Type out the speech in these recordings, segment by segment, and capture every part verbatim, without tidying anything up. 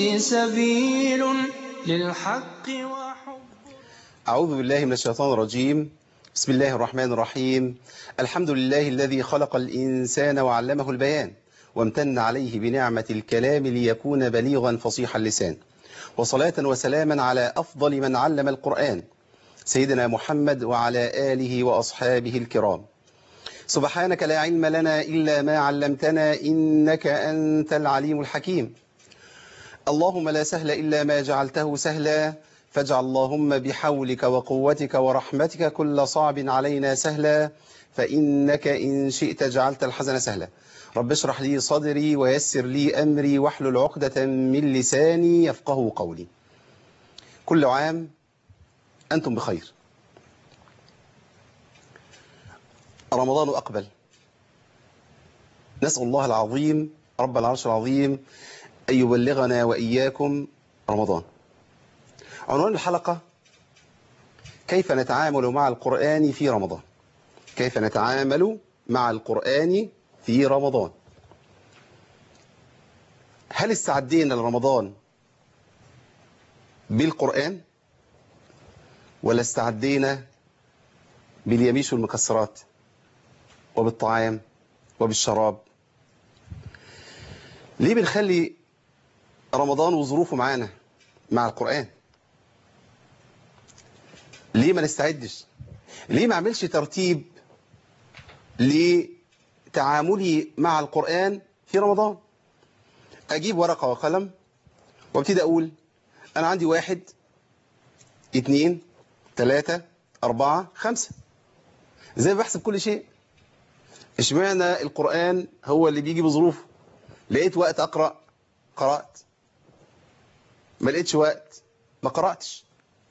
لي سبيل للحق وحب. أعوذ بالله من الشيطان الرجيم. بسم الله الرحمن الرحيم. الحمد لله الذي خلق الإنسان وعلمه البيان وامتن عليه بنعمة الكلام ليكون بليغا فصيح اللسان، وصلاة وسلاما على أفضل من علم القرآن سيدنا محمد وعلى آله وأصحابه الكرام. سبحانك لا علم لنا إلا ما علمتنا إنك أنت العليم الحكيم. اللهم لا سهل إلا ما جعلته سهلا، فاجعل اللهم بحولك وقوتك ورحمتك كل صعب علينا سهلا، فإنك إن شئت جعلت الحزن سهلا. رب اشرح لي صدري ويسر لي أمري واحلل عقدة من لساني يفقه قولي. كل عام أنتم بخير. رمضان أقبل، نسأل الله العظيم رب العرش العظيم أن يبلغنا وإياكم رمضان. عنوان الحلقة: كيف نتعامل مع القرآن في رمضان. كيف نتعامل مع القرآن في رمضان. هل استعدينا لرمضان بالقرآن ولا استعدينا باليميش والمكسرات وبالطعام وبالشراب؟ ليه بنخلي رمضان وظروفه معانا مع القرآن؟ ليه ما نستعدش؟ ليه ما اعملش ترتيب لتعاملي مع القرآن في رمضان؟ اجيب ورقة وقلم وابتدي اقول انا عندي واحد اتنين تلاتة اربعة خمسة، زي ما بحسب كل شيء. اشمعنى القرآن هو اللي بيجي بظروفه؟ لقيت وقت اقرأ قرأت، ما لقيتش وقت ما قرأتش.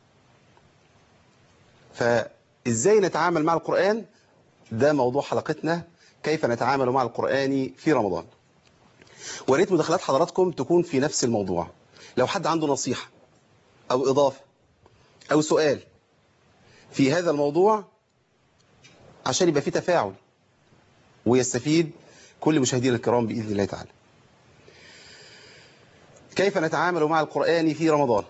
فإزاي نتعامل مع القرآن؟ ده موضوع حلقتنا، كيف نتعامل مع القرآن في رمضان. وريت مداخلات حضراتكم تكون في نفس الموضوع. لو حد عنده نصيحة أو إضافة أو سؤال في هذا الموضوع عشان يبقى فيه تفاعل ويستفيد كل مشاهدينا الكرام بإذن الله تعالى. كيف نتعامل مع القرآن في رمضان؟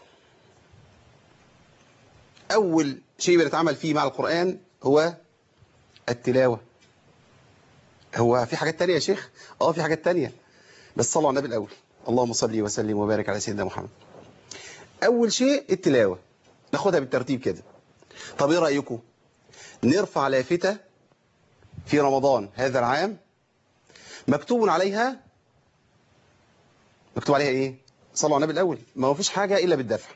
أول شيء بنتعامل فيه مع القرآن هو التلاوة. هو في حاجات تانية يا شيخ؟ آه في حاجات تانية، بس صلوا على النبي الأول. اللهم صل وسلم وبارك على سيدنا محمد. أول شيء التلاوة، ناخدها بالترتيب كده. طب إيه رأيكم نرفع لافتة في رمضان هذا العام مكتوب عليها مكتوب عليها إيه؟ صلوا على النبي الأول. ما هو فيش حاجة إلا بالدفع.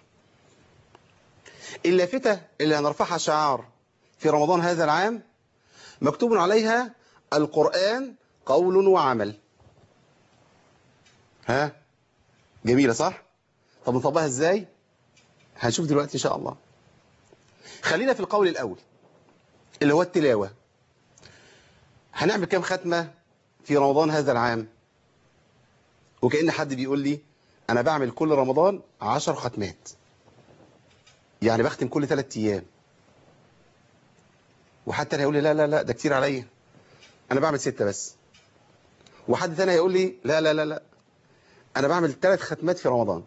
اللافتة اللي هنرفعها شعار في رمضان هذا العام مكتوب عليها القرآن قول وعمل. ها جميلة صح؟ طب نطبقها ازاي؟ هنشوف دلوقتي ان شاء الله. خلينا في القول الاول اللي هو التلاوة. هنعمل كام ختمة في رمضان هذا العام؟ وكأن حد بيقول لي انا بعمل كل رمضان عشر ختمات، يعني بختم كل ثلاث ايام. وحد تاني هيقول لي لا لا لا ده كتير عليا، انا بعمل ستة بس. وحد تاني هيقول لي لا لا لا لا انا بعمل ثلاث ختمات في رمضان.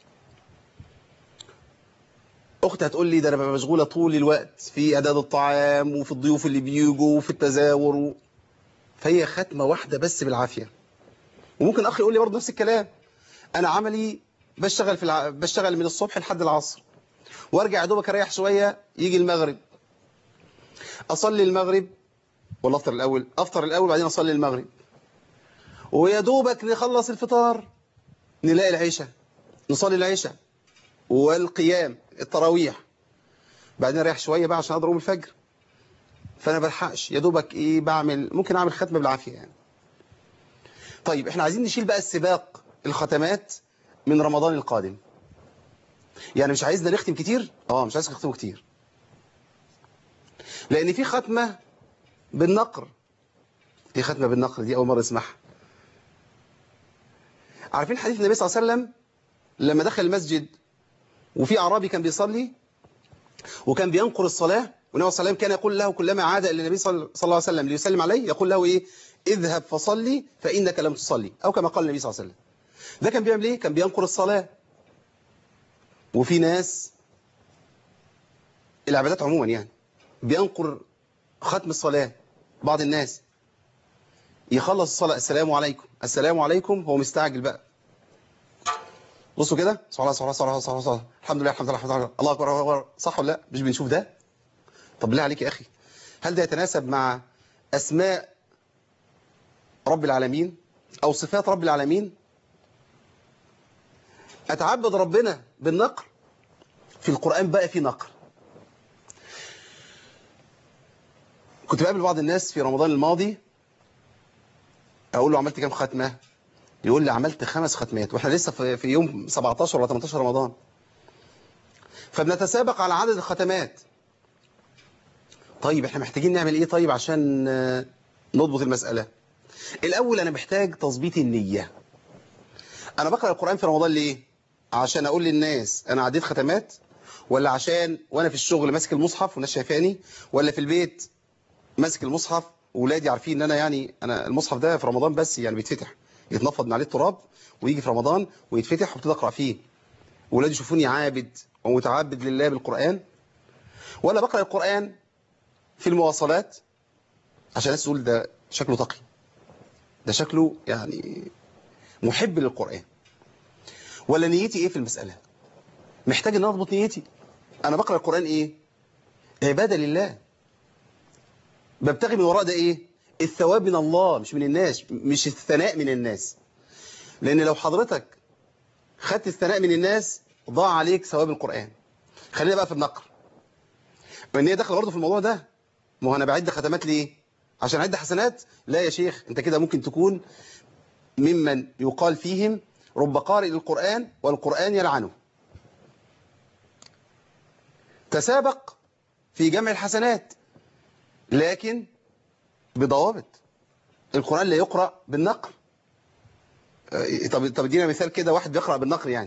اختي هتقول لي ده انا ببقى مشغوله طول الوقت في اعداد الطعام وفي الضيوف اللي بيجوا وفي التزاور و... فهي ختمه واحده بس بالعافيه. وممكن اخ يقول لي برضه نفس الكلام، انا عملي بشتغل في الع... بشتغل من الصبح لحد العصر، وارجع يا دوبك اريح شويه يجي المغرب، اصلي المغرب ولا افطر الاول؟ افطر الاول بعدين اصلي المغرب، ويا دوبك نخلص الفطار نلاقي العشاء، نصلي العشاء والقيام التراويح، بعدين اريح شويه بقى عشان اضرب الفجر. فانا بلحقش، يا دوبك ايه بعمل، ممكن اعمل ختمه بالعافيه يعني. طيب احنا عايزين نشيل بقى السباق الختمات من رمضان القادم. يعني مش عايزنا نختم كتير، اه مش عايز نختم كتير، لان في ختمه بالنقر. ايه ختمه بالنقر دي؟ اول مره اسمعها. عارفين حديث النبي صلى الله عليه وسلم لما دخل المسجد وفي اعرابي كان بيصلي وكان بينقر الصلاه، والنبي صلى الله عليه وسلم كان يقول له كلما عاد الى النبي صلى الله عليه وسلم ليسلم عليه يقول له ايه؟ اذهب فصلي فانك لم تصلي، او كما قال النبي صلى الله عليه وسلم. ده كان بيعمل ايه؟ كان بينقر الصلاه. وفي ناس العبادات عموما يعني بينقر ختم الصلاة. بعض الناس يخلص الصلاة السلام عليكم السلام عليكم، هو مستعجل بقى. بصوا كده، صلاة صلاة صلاة صلاة صلاة الحمد لله الحمد لله الحمد لله الله أكبر الله أكبر، صح ولا لا؟ مش بنشوف ده؟ طب بالله عليك يا أخي، هل ده يتناسب مع أسماء رب العالمين أو صفات رب العالمين؟ أتعبد ربنا بالنقر؟ في القرآن بقى في نقر. كنت بقابل بعض الناس في رمضان الماضي، أقول له عملت كام ختمة؟ يقول لي عملت خمس ختمات، وإحنا لسه في في يوم سبعتاشر ولا تمنتاشر رمضان. فبنتسابق على عدد الختمات. طيب احنا محتاجين نعمل ايه طيب عشان نضبط المسألة؟ الأول أنا محتاج تظبيط النية. أنا بقرأ القرآن في رمضان ليه؟ عشان أقول للناس أنا عديت ختمات، ولا عشان وأنا في الشغل ماسك المصحف والناس شايفاني، ولا في البيت ماسك المصحف وولادي عارفين ان انا يعني انا المصحف ده في رمضان بس يعني بيتفتح يتنفض من عليه التراب ويجي في رمضان ويتفتح وابتدي اقرا فيه، وولادي يشوفوني عابد ومتعبد لله بالقرآن، ولا بقرأ القرآن في المواصلات عشان الناس تقول ده شكله تقي، ده شكله يعني محب للقرآن، ولا نيتي ايه في المسألة؟ محتاج ان اضبط نيتي. انا بقرأ القرآن ايه؟ عبادة لله، ببتغي من وراء ده ايه؟ الثواب من الله مش من الناس، مش الثناء من الناس. لان لو حضرتك خدت الثناء من الناس ضاع عليك ثواب القرآن. خلينا بقى في النقر، وان هي داخله برضه في الموضوع ده. ما هو انا بعد ختمات ليه؟ عشان اعد حسنات؟ لا يا شيخ، انت كده ممكن تكون ممن يقال فيهم رب قارئ للقرآن والقرآن يلعنه. تسابق في جمع الحسنات لكن بضوابط. القرآن لا يقرأ بالنقر. طب طب ادينا مثال كده، واحد بيقرأ بالنقر يعني.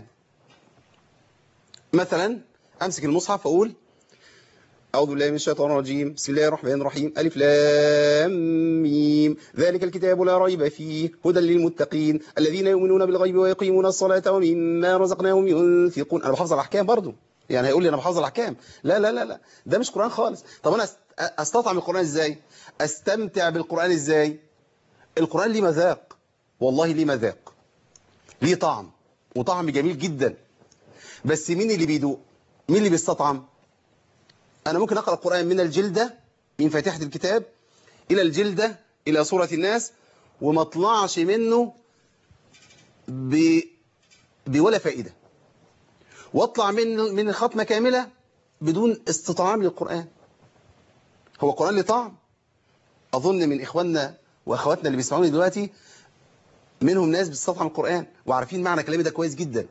مثلا امسك المصحف واقول أعوذ بالله من الشيطان الرجيم بسم الله الرحمن الرحيم ألف لام ميم ذلك الكتاب لا ريب فيه هدى للمتقين الذين يؤمنون بالغيب ويقيمون الصلاة ومما رزقناهم ينفقون. أنا بحافظ الأحكام برضو، يعني هيقول لي أنا بحافظ الأحكام؟ لا لا لا لا، ده مش قرآن خالص. طب أنا أستطعم القرآن إزاي؟ أستمتع بالقرآن إزاي؟ القرآن ليه مذاق، والله ليه مذاق، ليه طعم، وطعم جميل جدا. بس مين اللي بيدوق؟ مين اللي بيستطعم؟ أنا ممكن أقرأ القرآن من الجلدة، من فاتحة الكتاب إلى الجلدة إلى سورة الناس، وما اطلعش منه ب... بولا فائدة، واطلع من من الختمة كاملة بدون استطعام للقرآن. هو القرآن له طعم. أظن من إخواننا وأخواتنا اللي بيسمعوني دلوقتي منهم ناس بتستطعم القرآن وعارفين معنى كلامي ده كويس جدا.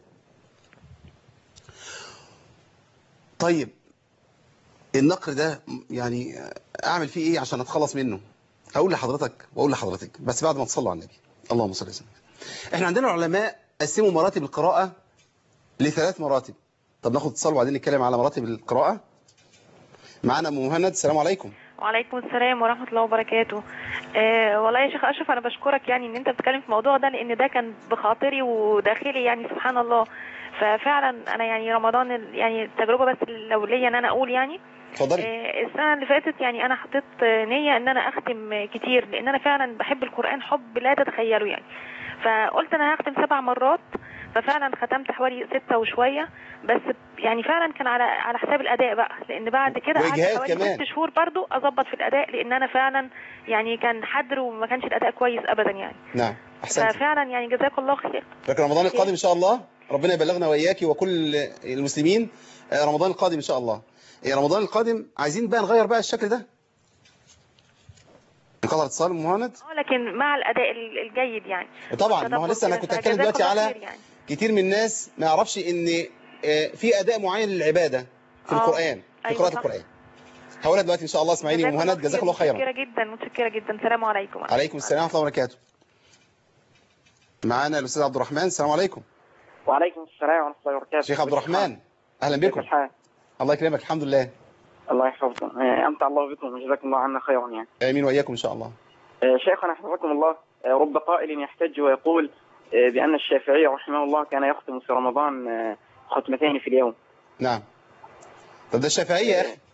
طيب النقر ده يعني أعمل فيه إيه عشان أتخلص منه؟ هقول لحضرتك وأقول لحضرتك بس بعد ما تصلوا على النبي اللهم صل وسلم. إحنا عندنا العلماء قسموا مراتب القراءة لثلاث مراتب. طب ناخد اتصال وبعدين نتكلم على مراتب القراءة. معانا ام مهند، السلام عليكم. وعليكم السلام ورحمة الله وبركاته. آه والله يا شيخ أشرف أنا بشكرك يعني إن أنت بتتكلم في الموضوع ده، لأن ده كان بخاطري وداخلي يعني سبحان الله. ففعلا أنا يعني رمضان يعني التجربة بس لو ليا إن أنا أقول يعني اتفضلي. آه السنة اللي فاتت يعني أنا حطيت نية إن أنا أختم كتير، لأن أنا فعلا بحب القرآن حب لا تتخيله يعني. فقلت أنا هختم سبع مرات، ففعلا ختمت حوالي ستة وشوية، بس يعني فعلا كان على على حساب الأداء بقى، لأن بعد كده قعدت حوالي ست شهور برضو أظبط في الأداء، لأن أنا فعلا يعني كان حدر وما كانش الأداء كويس أبدا يعني. نعم أحسنت. ففعلا يعني جزاك الله خير. لكن رمضان القادم إن شاء الله ربنا يبلغنا وإياكي وكل المسلمين رمضان القادم إن شاء الله. رمضان القادم عايزين بقى نغير بقى الشكل ده. انقطع اتصال ام مهند؟ اه لكن مع الأداء الجيد يعني. طبعا ما هو لسه أنا كنت هتكلم دلوقتي على يعني. كتير من الناس ما يعرفش إن في أداء معين للعبادة في أوه. القرآن في أيوة قراءة صح. القرآن. هقولها دلوقتي إن شاء الله. اسمعيني يا ام مهند، جزاك الله خيرا. متشكرة جدا متشكرة جدا. السلام عليكم. عليكم السلام ورحمة الله وبركاته. معانا الأستاذ عبد الرحمن، السلام عليكم. وعليكم السلام ورحمة الله وبركاته. شيخ عبد الرحمن أهلا بكم. الله يكرمك. الحمد لله. الله يحفظكم. أمتع الله بكم وجزاكم الله عنا خيرا يعني. آمين وإياكم إن شاء الله. شيخنا حفظكم الله، رب قائل يحتج ويقول بأن الشافعي رحمه الله كان يختم في رمضان ختمتين في اليوم، نعم. طب ده الشافعية يا أخي.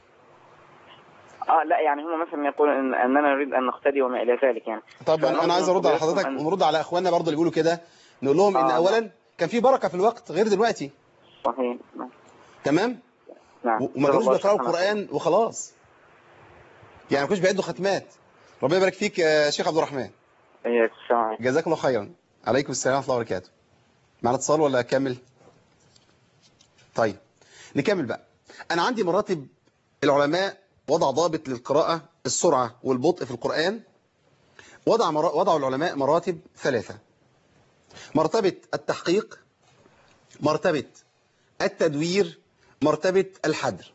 اه لا يعني هم مثلا يقولون ان اننا نريد ان نقتدي وما الى ذلك يعني. طب أنا أنا عايز أرد على فنرجو من حضرتك فضيلتكم أن- ونرد على إخواننا برضه اللي بيقولوا كده، نقول لهم إن آه نعم. أولا كان في بركة في الوقت غير دلوقتي. صحيح. نعم. تمام. نعم. و- وما جزا كانوش الله بيقرأوا شيخنا خير. القرآن وخلاص، يعني ما كانوش بيعدوا ختمات. ربنا يبارك فيك يا شيخ عبد الرحمن. إياك السلام عليكم. جزاك الله خيرا. عليكم السلام ورحمة الله وبركاته. معنا اتصال ولا أكمل؟ طيب نكمل بقى. أنا عندي مراتب العلماء وضع ضابط للقراءة، السرعة والبطء في القرآن. وضع مر... وضعوا العلماء مراتب ثلاثة: مرتبة التحقيق، مرتبة التدوير، مرتبة الحدر.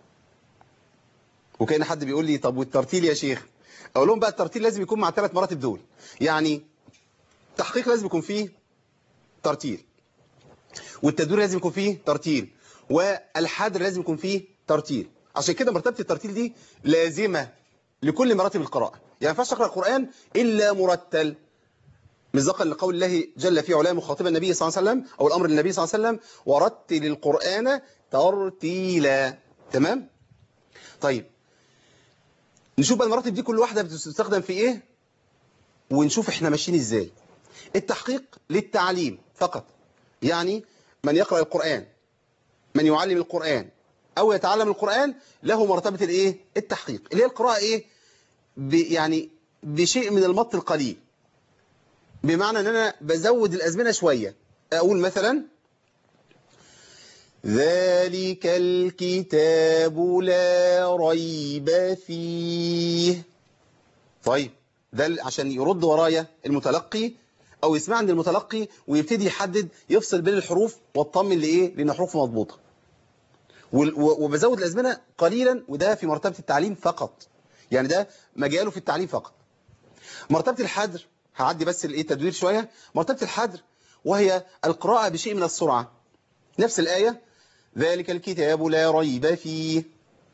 وكأن حد بيقول لي طب والترتيل يا شيخ؟ أقول لهم بقى الترتيل لازم يكون مع ثلاث مراتب دول. يعني التحقيق لازم يكون فيه ترتيل، والتدوير لازم يكون فيه ترتيل، والحدر لازم يكون فيه ترتيل. عشان كده مرتبة الترتيل دي لازمة لكل مراتب القراءة. يعني ما ينفعش تقرأ القرآن إلا مرتل، مصداقا لقول الله جل في علاه مخاطبا النبي صلى الله عليه وسلم، أو الأمر للنبي صلى الله عليه وسلم: ورتل القرآن ترتيلا. تمام؟ طيب نشوف بقى المراتب دي كل واحدة بتستخدم في إيه، ونشوف إحنا ماشيين إزاي. التحقيق للتعليم فقط، يعني من يقرأ القرآن، من يعلم القرآن أو يتعلم القرآن له مرتبة الإيه؟ التحقيق، اللي هي القراءة إيه؟ ب يعني بشيء من المط القليل، بمعنى أن أنا بزود الأزمنة شوية. أقول مثلا: ذلك الكتاب لا ريب فيه. طيب ده عشان يرد ورايا المتلقي أو يسمع عند المتلقي ويبتدي يحدد، يفصل بين الحروف واطمن لإيه؟ لأن حروف مضبوطة. وبزود الأزمنة قليلا، وده في مرتبة التعليم فقط، يعني ده مجاله في التعليم فقط. مرتبة الحدر هعدي بس الايه تدوير شوية. مرتبة الحدر وهي القراءة بشيء من السرعة. نفس الآية: ذلك الكتاب لا ريب فيه،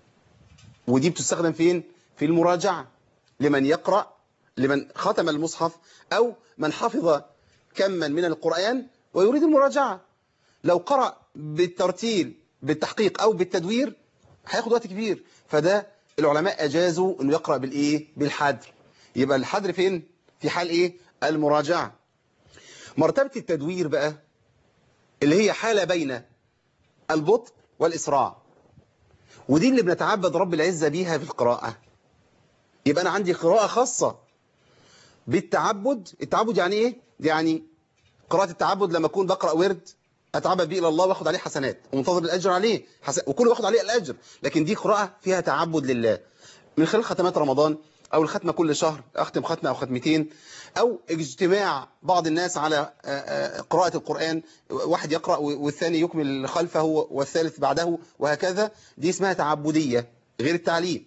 ودي بتستخدم فين؟ في المراجعة، لمن يقرأ، لمن ختم المصحف أو من حفظ كما من القرآن ويريد المراجعة. لو قرأ بالترتيل بالتحقيق أو بالتدوير هياخد وقت كبير، فده العلماء أجازوا أنه يقرأ بالإيه؟ بالحدر. يبقى الحدر فين؟ في حال إيه؟ المراجعة. مرتبة التدوير بقى اللي هي حالة بين البطء والإسراع، ودي اللي بنتعبد رب العزة بيها في القراءة. يبقى أنا عندي قراءة خاصة بالتعبد. التعبد يعني إيه؟ يعني قراءة التعبد لما أكون بقرأ ورد أتعبد به إلى الله وأخذ عليه حسنات ومنتظر الأجر عليه حسن، وكل واخد عليه الأجر، لكن دي قراءة فيها تعبد لله من خلال ختمات رمضان، أو الختمة كل شهر أختم ختمة أو ختمتين، أو اجتماع بعض الناس على قراءة القرآن، واحد يقرأ والثاني يكمل خلفه والثالث بعده وهكذا. دي اسمها تعبدية غير التعليم.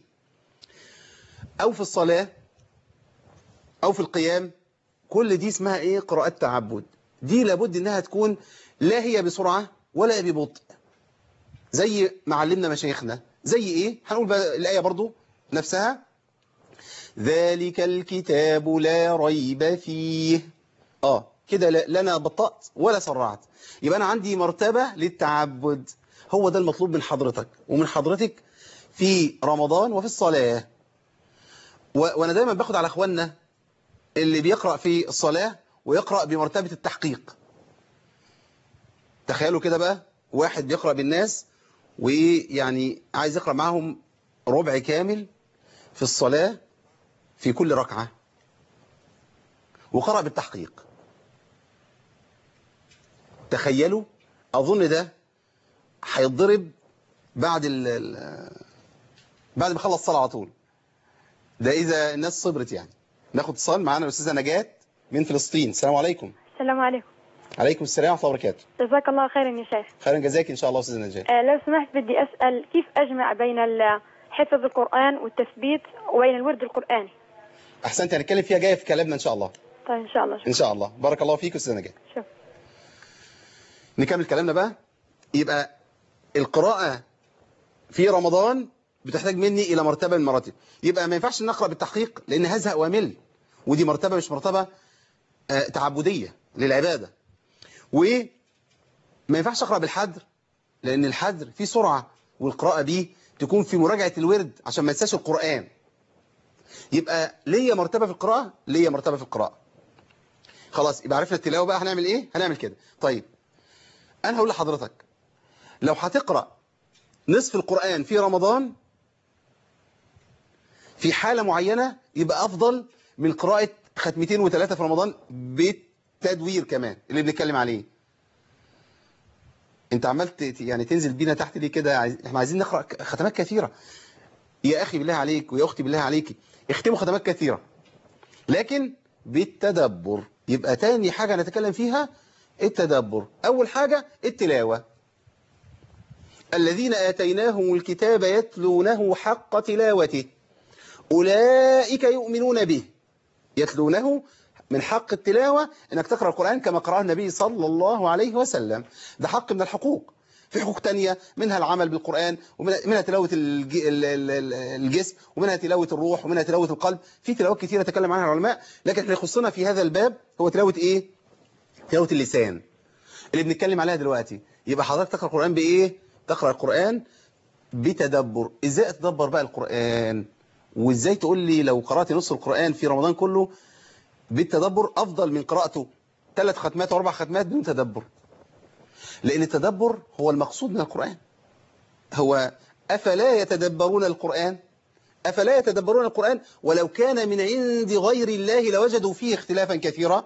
أو في الصلاة أو في القيام، كل دي اسمها إيه؟ قراءات تعبد. دي لابد إنها تكون لا هي بسرعة ولا ببطء، زي ما علمنا مشايخنا. زي إيه؟ هنقول بقى الآية برضو نفسها: ذلك الكتاب لا ريب فيه. آه كده لا أنا بطأت ولا سرعت. يبقى أنا عندي مرتبة للتعبد. هو ده المطلوب من حضرتك ومن حضرتك في رمضان وفي الصلاة. وأنا دايما باخد على أخواننا اللي بيقرأ في الصلاة ويقرأ بمرتبة التحقيق. تخيلوا كده بقى واحد بيقرأ بالناس ويعني عايز يقرأ معهم ربع كامل في الصلاة في كل ركعة، وقرأ بالتحقيق. تخيلوا، أظن ده هيتضرب بعد ال بعد ما خلص الصلاة على طول. ده إذا الناس صبرت يعني. ناخد اتصال معانا الأستاذة نجاة من فلسطين. السلام عليكم. السلام عليكم. عليكم السلام ورحمة الله وبركاته. جزاك الله خيرا يا شيخ. خيرا جزاك إن شاء الله أستاذة نجاة. آه لو سمحت بدي أسأل كيف أجمع بين حفظ القرآن والتثبيت وبين الورد القرآني؟ أحسنت، هنتكلم فيها جاية في كلامنا إن شاء الله. طيب إن شاء الله. شكرا. إن شاء الله. بارك الله فيك أستاذة نجاة. شكرا. نكمل كلامنا بقى. يبقى القراءة في رمضان بتحتاج مني إلى مرتبة من المراتب. يبقى ما ينفعش نقرأ بالتحقيق لأن هزهق وامل، ودي مرتبة مش مرتبة تعبدية للعبادة. وما ينفعش أقرأ بالحدر لأن الحذر فيه سرعة، والقراءة دي تكون في مراجعة الورد عشان ما ينساش القرآن. يبقى ليا مرتبة في القراءة، ليا مرتبة في القراءة. خلاص يبقى عرفنا التلاوة بقى هنعمل ايه؟ هنعمل كده. طيب أنا هقول لحضرتك لو هتقرأ نصف القرآن في رمضان في حالة معينة يبقى أفضل من قراءة ختمتين وثلاثة في رمضان بالتدوير كمان اللي بنتكلم عليه. انت عملت يعني تنزل بينا تحت ليه كده؟ عايز... احنا عايزين نقرأ ختمات كثيرة. يا أخي بالله عليك ويا أختي بالله عليك اختموا ختمات كثيرة لكن بالتدبر. يبقى تاني حاجة نتكلم فيها التدبر. أول حاجة التلاوة. الذين آتيناهم الكتاب يتلونه حق تلاوته أولئك يؤمنون به. يتلونه من حق التلاوة انك تقرأ القرآن كما قرأه النبي صلى الله عليه وسلم. ده حق من الحقوق. في حقوق تانية منها العمل بالقرآن، ومنها تلاوة الجسم، ومنها تلاوة الروح، ومنها تلاوة القلب. في تلاوات كثيرة تكلم عنها العلماء، لكن احنا يخصنا في هذا الباب هو تلاوة ايه؟ تلاوة اللسان اللي بنتكلم عليها دلوقتي. يبقى حضرتك تقرأ القرآن بايه؟ تقرأ القرآن بتدبر. ازاي اتدبر بقى القرآن؟ وازاي تقول لي لو قرأت نص القرآن في رمضان كله بالتدبر أفضل من قراءته ثلاث ختمات واربع ختمات بدون تدبر؟ لأن التدبر هو المقصود من القرآن. هو أفلا يتدبرون القرآن؟ أفلا يتدبرون القرآن ولو كان من عند غير الله لوجدوا فيه اختلافا كثيرا.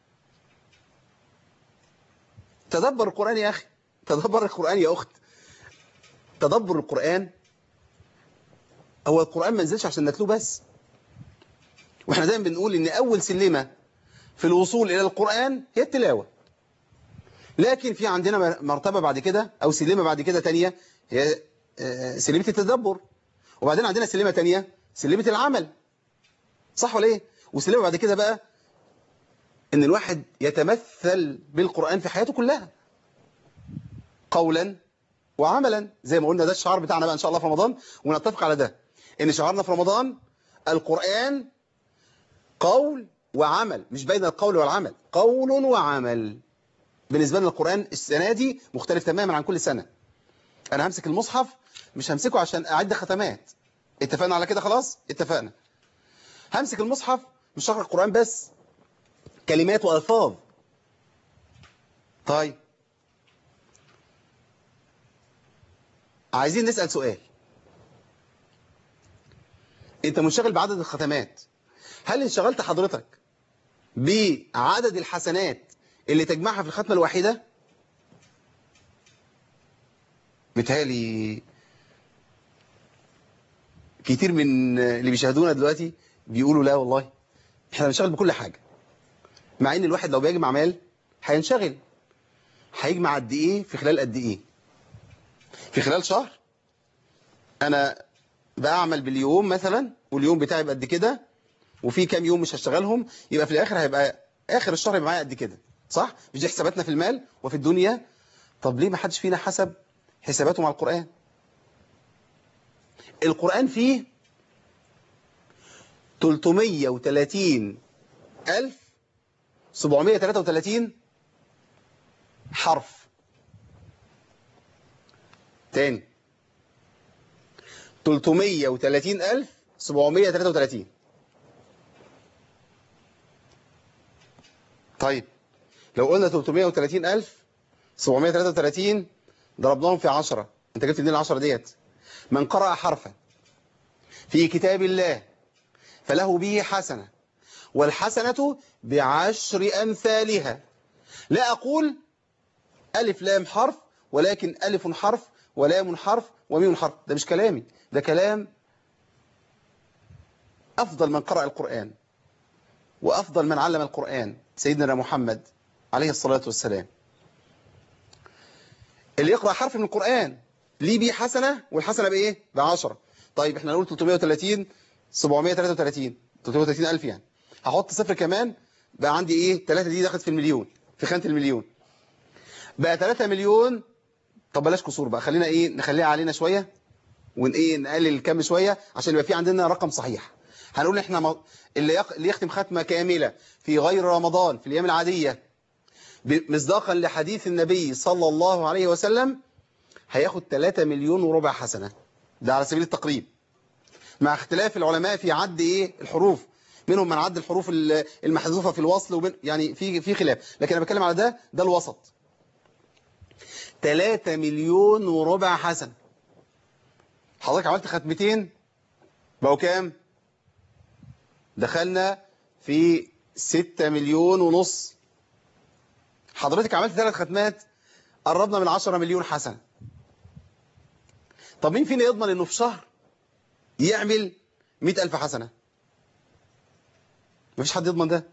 تدبر القرآن يا أخي، تدبر القرآن يا أخت. تدبر القرآن هو القرآن ما نزلش عشان نتلوه بس. واحنا دايما بنقول ان اول سلمة في الوصول الى القرآن هي التلاوة، لكن في عندنا مرتبة بعد كده او سلمة بعد كده تانية هي سلمة التدبر، وبعدين عندنا سلمة تانية سلمة العمل، صح ولا ايه؟ وسلمة بعد كده بقى ان الواحد يتمثل بالقرآن في حياته كلها قولا وعملا، زي ما قلنا ده الشعار بتاعنا بقى ان شاء الله في رمضان. ونتفق على ده ان شعارنا في رمضان القرآن قول وعمل، مش بين القول والعمل، قول وعمل. بالنسبة لنا القرآن السنة دي مختلف تماما عن كل سنة. أنا همسك المصحف مش همسكه عشان أعد ختمات، اتفقنا على كده؟ خلاص اتفقنا. همسك المصحف مش هقرأ القرآن بس، كلمات وألفاظ. طيب عايزين نسأل سؤال. انت منشغل بعدد الختمات، هل انشغلت حضرتك بعدد الحسنات اللي تجمعها في الختمة الواحدة؟ بيتهيألي كتير من اللي بيشاهدونا دلوقتي بيقولوا لا والله احنا بنشغل بكل حاجة، مع ان الواحد لو بيجمع مال هينشغل. هيجمع قد ايه في خلال قد ايه؟ في خلال شهر انا بعمل باليوم مثلا، واليوم بتاعي بقد كده، وفي كام يوم مش هشتغلهم، يبقى في الاخر هيبقى اخر الشهر يبقى معايا قد كده، صح؟ مش دي حساباتنا في المال وفي الدنيا؟ طب ليه ما حدش فينا حسب حساباته مع القرآن؟ القرآن فيه ثلاثمية وثلاثين ألف وسبعمية وثلاثة وثلاثين حرف. تاني ثلاثمية وثلاثين ألف وسبعمية وثلاثة وثلاثين. طيب لو قلنا ثلاثمية وثلاثين ألف وسبعمية وثلاثة وثلاثين ضربناهم في عشرة، انت جبت منين العشرة ديت؟ من قرأ حرفا في كتاب الله فله به حسنة، والحسنة بعشر أمثالها. لا أقول ألف لام حرف، ولكن ألف حرف ولام حرف وميم حرف. ده مش كلامي، ده كلام أفضل من قرأ القرآن وأفضل من علم القرآن سيدنا محمد عليه الصلاة والسلام. اللي يقرأ حرف من القرآن ليه بيه حسنة، والحسنة بإيه؟ بعشرة. طيب احنا نقول ثلاثمية وثلاثين سبعمية وثلاثة وثلاثين ثلاثمية وثلاثين ألف يعني، هحط صفر كمان بقى عندي إيه؟ ثلاثة دي دخلت في المليون، في خانة المليون، بقى ثلاثة مليون. طب بلاش كسور بقى، خلينا إيه؟ نخليها علينا شوية ونقيه نقلل الكم شوية عشان يبقى في عندنا رقم صحيح. هنقول احنا م... اللي, يق... اللي يختم ختمة كاملة في غير رمضان في الأيام العادية مصداقا لحديث النبي صلى الله عليه وسلم هياخد ثلاثة مليون وربع حسنة، ده على سبيل التقريب، مع اختلاف العلماء في عد ايه الحروف، منهم من عد الحروف المحذوفة في الوصل، وبين يعني في في خلاف، لكن انا بتكلم على ده ده الوسط. ثلاثة مليون وربع حسنة. حضرتك عملت ختمتين بقوا كام؟ دخلنا في ستة مليون ونص. حضرتك عملت ثلاث ختمات قربنا من عشرة مليون حسنة. طب مين فينا يضمن انه في شهر يعمل مئة ألف حسنة؟ مفيش حد يضمن ده.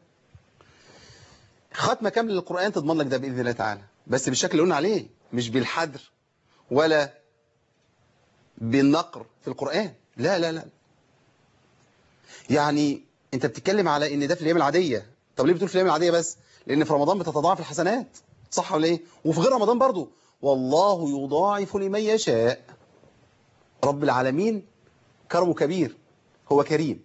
ختمة كاملة للقرآن تضمن لك ده بإذن الله تعالى، بس بالشكل اللي قلنا عليه، مش بالحدر ولا بالنقر في القرآن. لا لا لا. يعني انت بتتكلم على ان ده في الايام العادية. طب ليه بتقول في الايام العادية بس؟ لان في رمضان بتتضاعف الحسنات، صح ولا ايه؟ وفي غير رمضان برضو، والله يضاعف لمن يشاء. رب العالمين كرمه كبير، هو كريم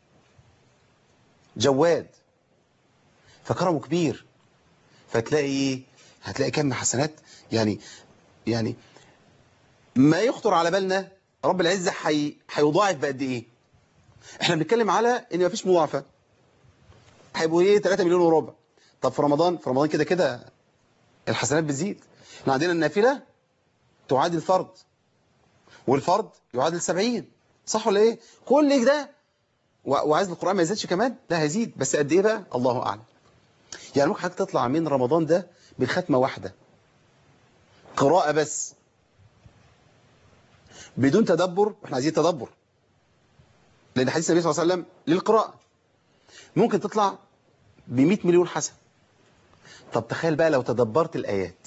جواد، فكرمه كبير، فتلاقي ايه؟ هتلاقي كم حسنات يعني يعني ما يخطر على بالنا رب العزة حي... هيضاعف بقد ايه. احنا بنتكلم على ان مفيش مضاعفه، هيبقوا ايه ثلاثة مليون وربع. طب في رمضان في رمضان كده كده الحسنات بتزيد. احنا عندنا النافله تعادل الفرض، والفرض يعادل سبعين، صح ولا ايه؟ كل ده و... وعايز القرآن ما يزيدش كمان؟ لا هيزيد، بس قد ايه بقى الله اعلم. يعني ممكن حضرتك تطلع من رمضان ده بختمه واحده قراءه بس بدون تدبر، واحنا عايزين تدبر لان حديث النبي صلى الله عليه وسلم للقراءه، ممكن تطلع ب مئة مليون حسنه. طب تخيل بقى لو تدبرت الايات.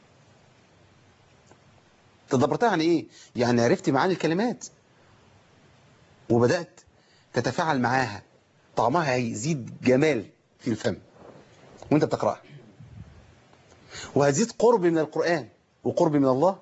تدبرتها يعني ايه؟ يعني عرفت معاني الكلمات وبدات تتفاعل معاها، طعمها هيزيد جمال في الفم وانت بتقراها، وهتزيد قرب من القرآن وقرب من الله.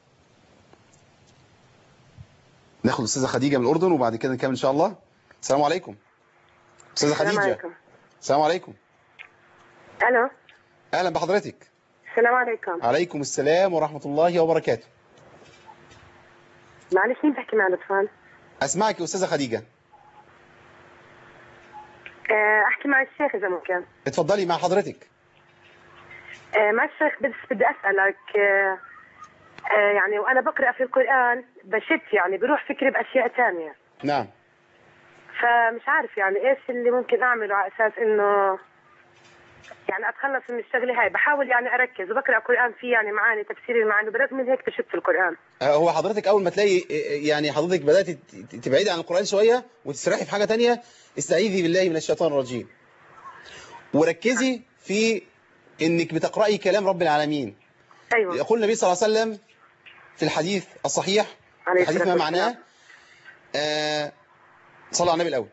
ناخد الأستاذة خديجة من الأردن وبعد كده نكمل إن شاء الله. السلام عليكم أستاذة خديجة. السلام عليكم. السلام عليكم. ألو. أهلا بحضرتك. السلام عليكم. عليكم السلام ورحمة الله وبركاته. معلش مين بحكي مع لطفا؟ أسمعك يا أستاذة خديجة. أحكي مع الشيخ إذا ممكن. اتفضلي مع حضرتك. مع الشيخ بس بدي أسألك، يعني وأنا بقرأ في القرآن بشت يعني بروح فكري بأشياء ثانية. نعم. فمش عارف يعني إيش اللي ممكن أعمله على أساس إنه يعني أتخلص من الشغلة هاي. بحاول يعني أركز وبقرأ القرآن فيه يعني معاني تفسير المعاني، برغم من هيك بشت في القرآن. هو حضرتك أول ما تلاقي يعني حضرتك بدأت تبعدي عن القرآن شوية وتسرحي في حاجة تانية، استعيذي بالله من الشيطان الرجيم وركزي في إنك بتقرأي كلام رب العالمين. أيوة. يقول النبي صلى الله عليه وسلم في الحديث الصحيح، الحديث ما معناه، آه صلى على النبي الأول.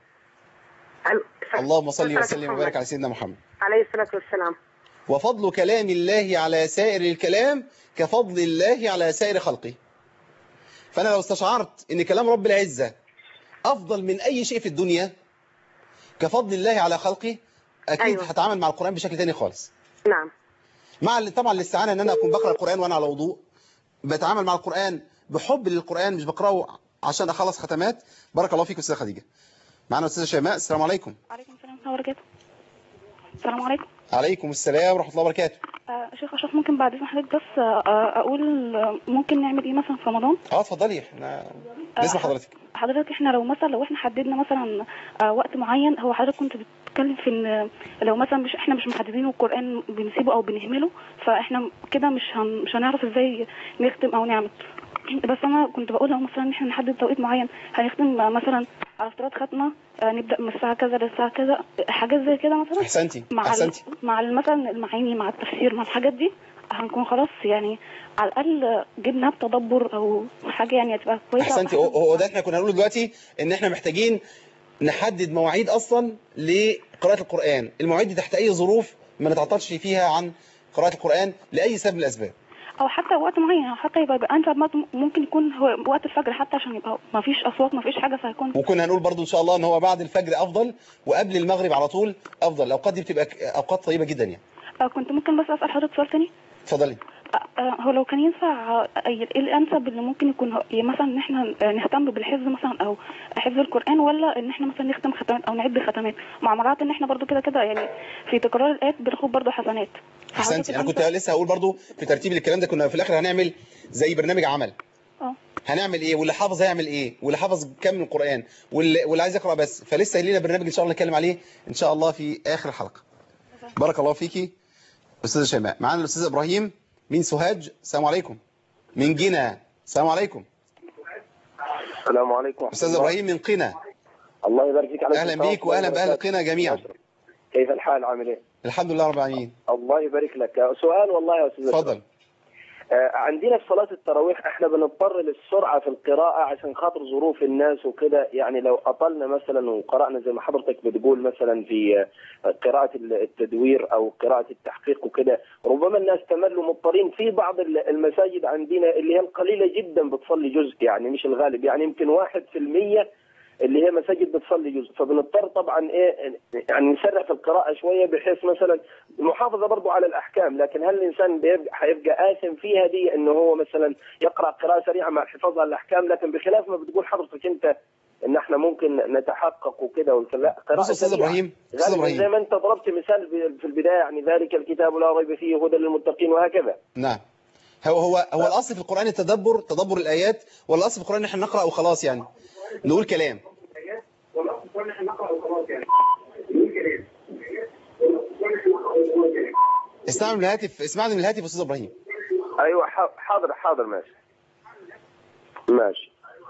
اللهم صل وسلم وبارك على سيدنا محمد عليه الصلاة والسلام. وفضل كلام الله على سائر الكلام كفضل الله على سائر خلقه. فأنا لو استشعرت إن كلام رب العزة أفضل من أي شيء في الدنيا كفضل الله على خلقه، أكيد أيوة. هتعامل مع القرآن بشكل تاني خالص. نعم. مع طبعا الاستعانة إن أنا أكون بقرأ القرآن وأنا على وضوء، بتعامل مع القرآن بحب للقرآن، مش بقرأه عشان أخلص ختمات. بارك الله فيك أستاذة خديجة. معنا أستاذة شيماء. السلام عليكم. عليكم السلام ورحمة الله وبركاته. السلام عليكم. عليكم السلام ورحمة الله وبركاته. آه شيخ أشرف، ممكن بعد إذن حضرتك بس آه أقول ممكن نعمل إيه مثلا في رمضان؟ اه اتفضلي، احنا نسمع حضرتك. حضرتك احنا لو مثلا لو احنا حددنا مثلا آه وقت معين، هو حضرتك كنت بتتكلم في ان لو مثلا مش احنا مش محددين القرآن بنسيبه او بنهمله، فاحنا كده مش هن مش هنعرف ازاي نختم او نعمل. بس انا كنت بقول لو مثلا احنا نحدد توقيت معين هنختم مثلا على افتراض ختمه آه نبدا من الساعه كذا للساعه كذا، حاجات زي كده مثلا. احسنتي مع احسنتي. مع مثلا المعاني مع التفسير مع الحاجات دي هنكون خلاص يعني على الاقل جبنا بتدبر او حاجه يعني هتبقى كويسه. احسنتي. هو ده احنا كنا هنقول دلوقتي ان احنا محتاجين نحدد مواعيد اصلا لقراءه القران. المواعيد دي تحت اي ظروف ما نتعطلش فيها عن قراءه القران لاي سبب من الاسباب، او حتى وقت معين، او حتى يبقى انسب ممكن يكون هو وقت الفجر حتى عشان يبقى ما فيش اصوات ما فيش حاجه، فهيكون. وكنا هنقول برضو ان شاء الله ان هو بعد الفجر افضل وقبل المغرب على طول افضل. الاوقات دي بتبقى اوقات طيبه جدا يعني. كنت ممكن بس اسال حضرتك سؤال ثاني؟ اتفضلي. آه، هو لو كان ينفع، آه، ايه الانسب اللي ممكن يكون هو- مثلا ان احنا آه، نهتم بالحفظ مثلا او حفظ القران، ولا ان احنا مثلا نختم ختمات او نعد ختمات، مع مراعاه ان احنا برضو كده كده يعني في تكرار الايات بناخد برضو حسنات. احسنتي. انا كنت لسه هقول برضو في ترتيب الكلام ده، كنا في الاخر هنعمل زي برنامج عمل. اه هنعمل ايه، واللي حافظ هيعمل ايه، واللي حافظ كم من القران، واللي, واللي عايز يقرا بس. فلسه لينا برنامج ان شاء الله نتكلم عليه ان شاء الله في اخر الحلقه. بارك الله فيكي استاذه شيماء. معانا الاستاذ ابراهيم من سوهاج. السلام عليكم. من جنة. السلام عليكم. السلام عليكم ورحمة استاذ الله. ابراهيم من قنا. الله يبارك فيك. عليكم اهلا السلام بيك واهلا ورحمة باهل الله قنا جميعا. وبركاته. كيف الحال، عامل ايه؟ الحمد لله رب العالمين. الله يبارك لك. سؤال والله يا استاذ. اتفضل. آه عندنا في صلاة التراويح احنا بنضطر للسرعة في القراءة عشان خاطر ظروف الناس وكده، يعني لو اطلنا مثلا وقرأنا زي ما حضرتك بتقول مثلا في آه، قراءة التدوير او قراءة التحقيق وكده، ربما الناس تملوا مضطرين. في بعض المساجد عندنا اللي هي القليلة جدا بتصلي جزء، يعني مش الغالب، يعني يمكن واحد في المية اللي هي مساجد بتصلي جزء، فبنضطر طبعا ايه يعني نسرع في القراءه شويه بحيث مثلا المحافظه برضو على الاحكام، لكن هل الانسان بيبقى هيبقى آثم فيها دي انه هو مثلا يقرا قراءه سريعه مع الحفاظ على الاحكام؟ لكن بخلاف ما بتقول حضرتك انت ان احنا ممكن نتحقق وكده ولا لا، قراءه بص استاذ ابراهيم، استاذ ابراهيم زي ما انت ضربت مثال في البدايه، يعني ذلك الكتاب لا ريب فيه هدى للمتقين وهكذا. نعم. هو هو هو الاصل في القران التدبر، تدبر الايات، ولا الاصل في القران ان احنا نقرا وخلاص يعني نقول كلام؟ اسمعني من الهاتف، اسمعني من الهاتف يا استاذ ابراهيم. ايوه حاضر حاضر ماشي ماشي.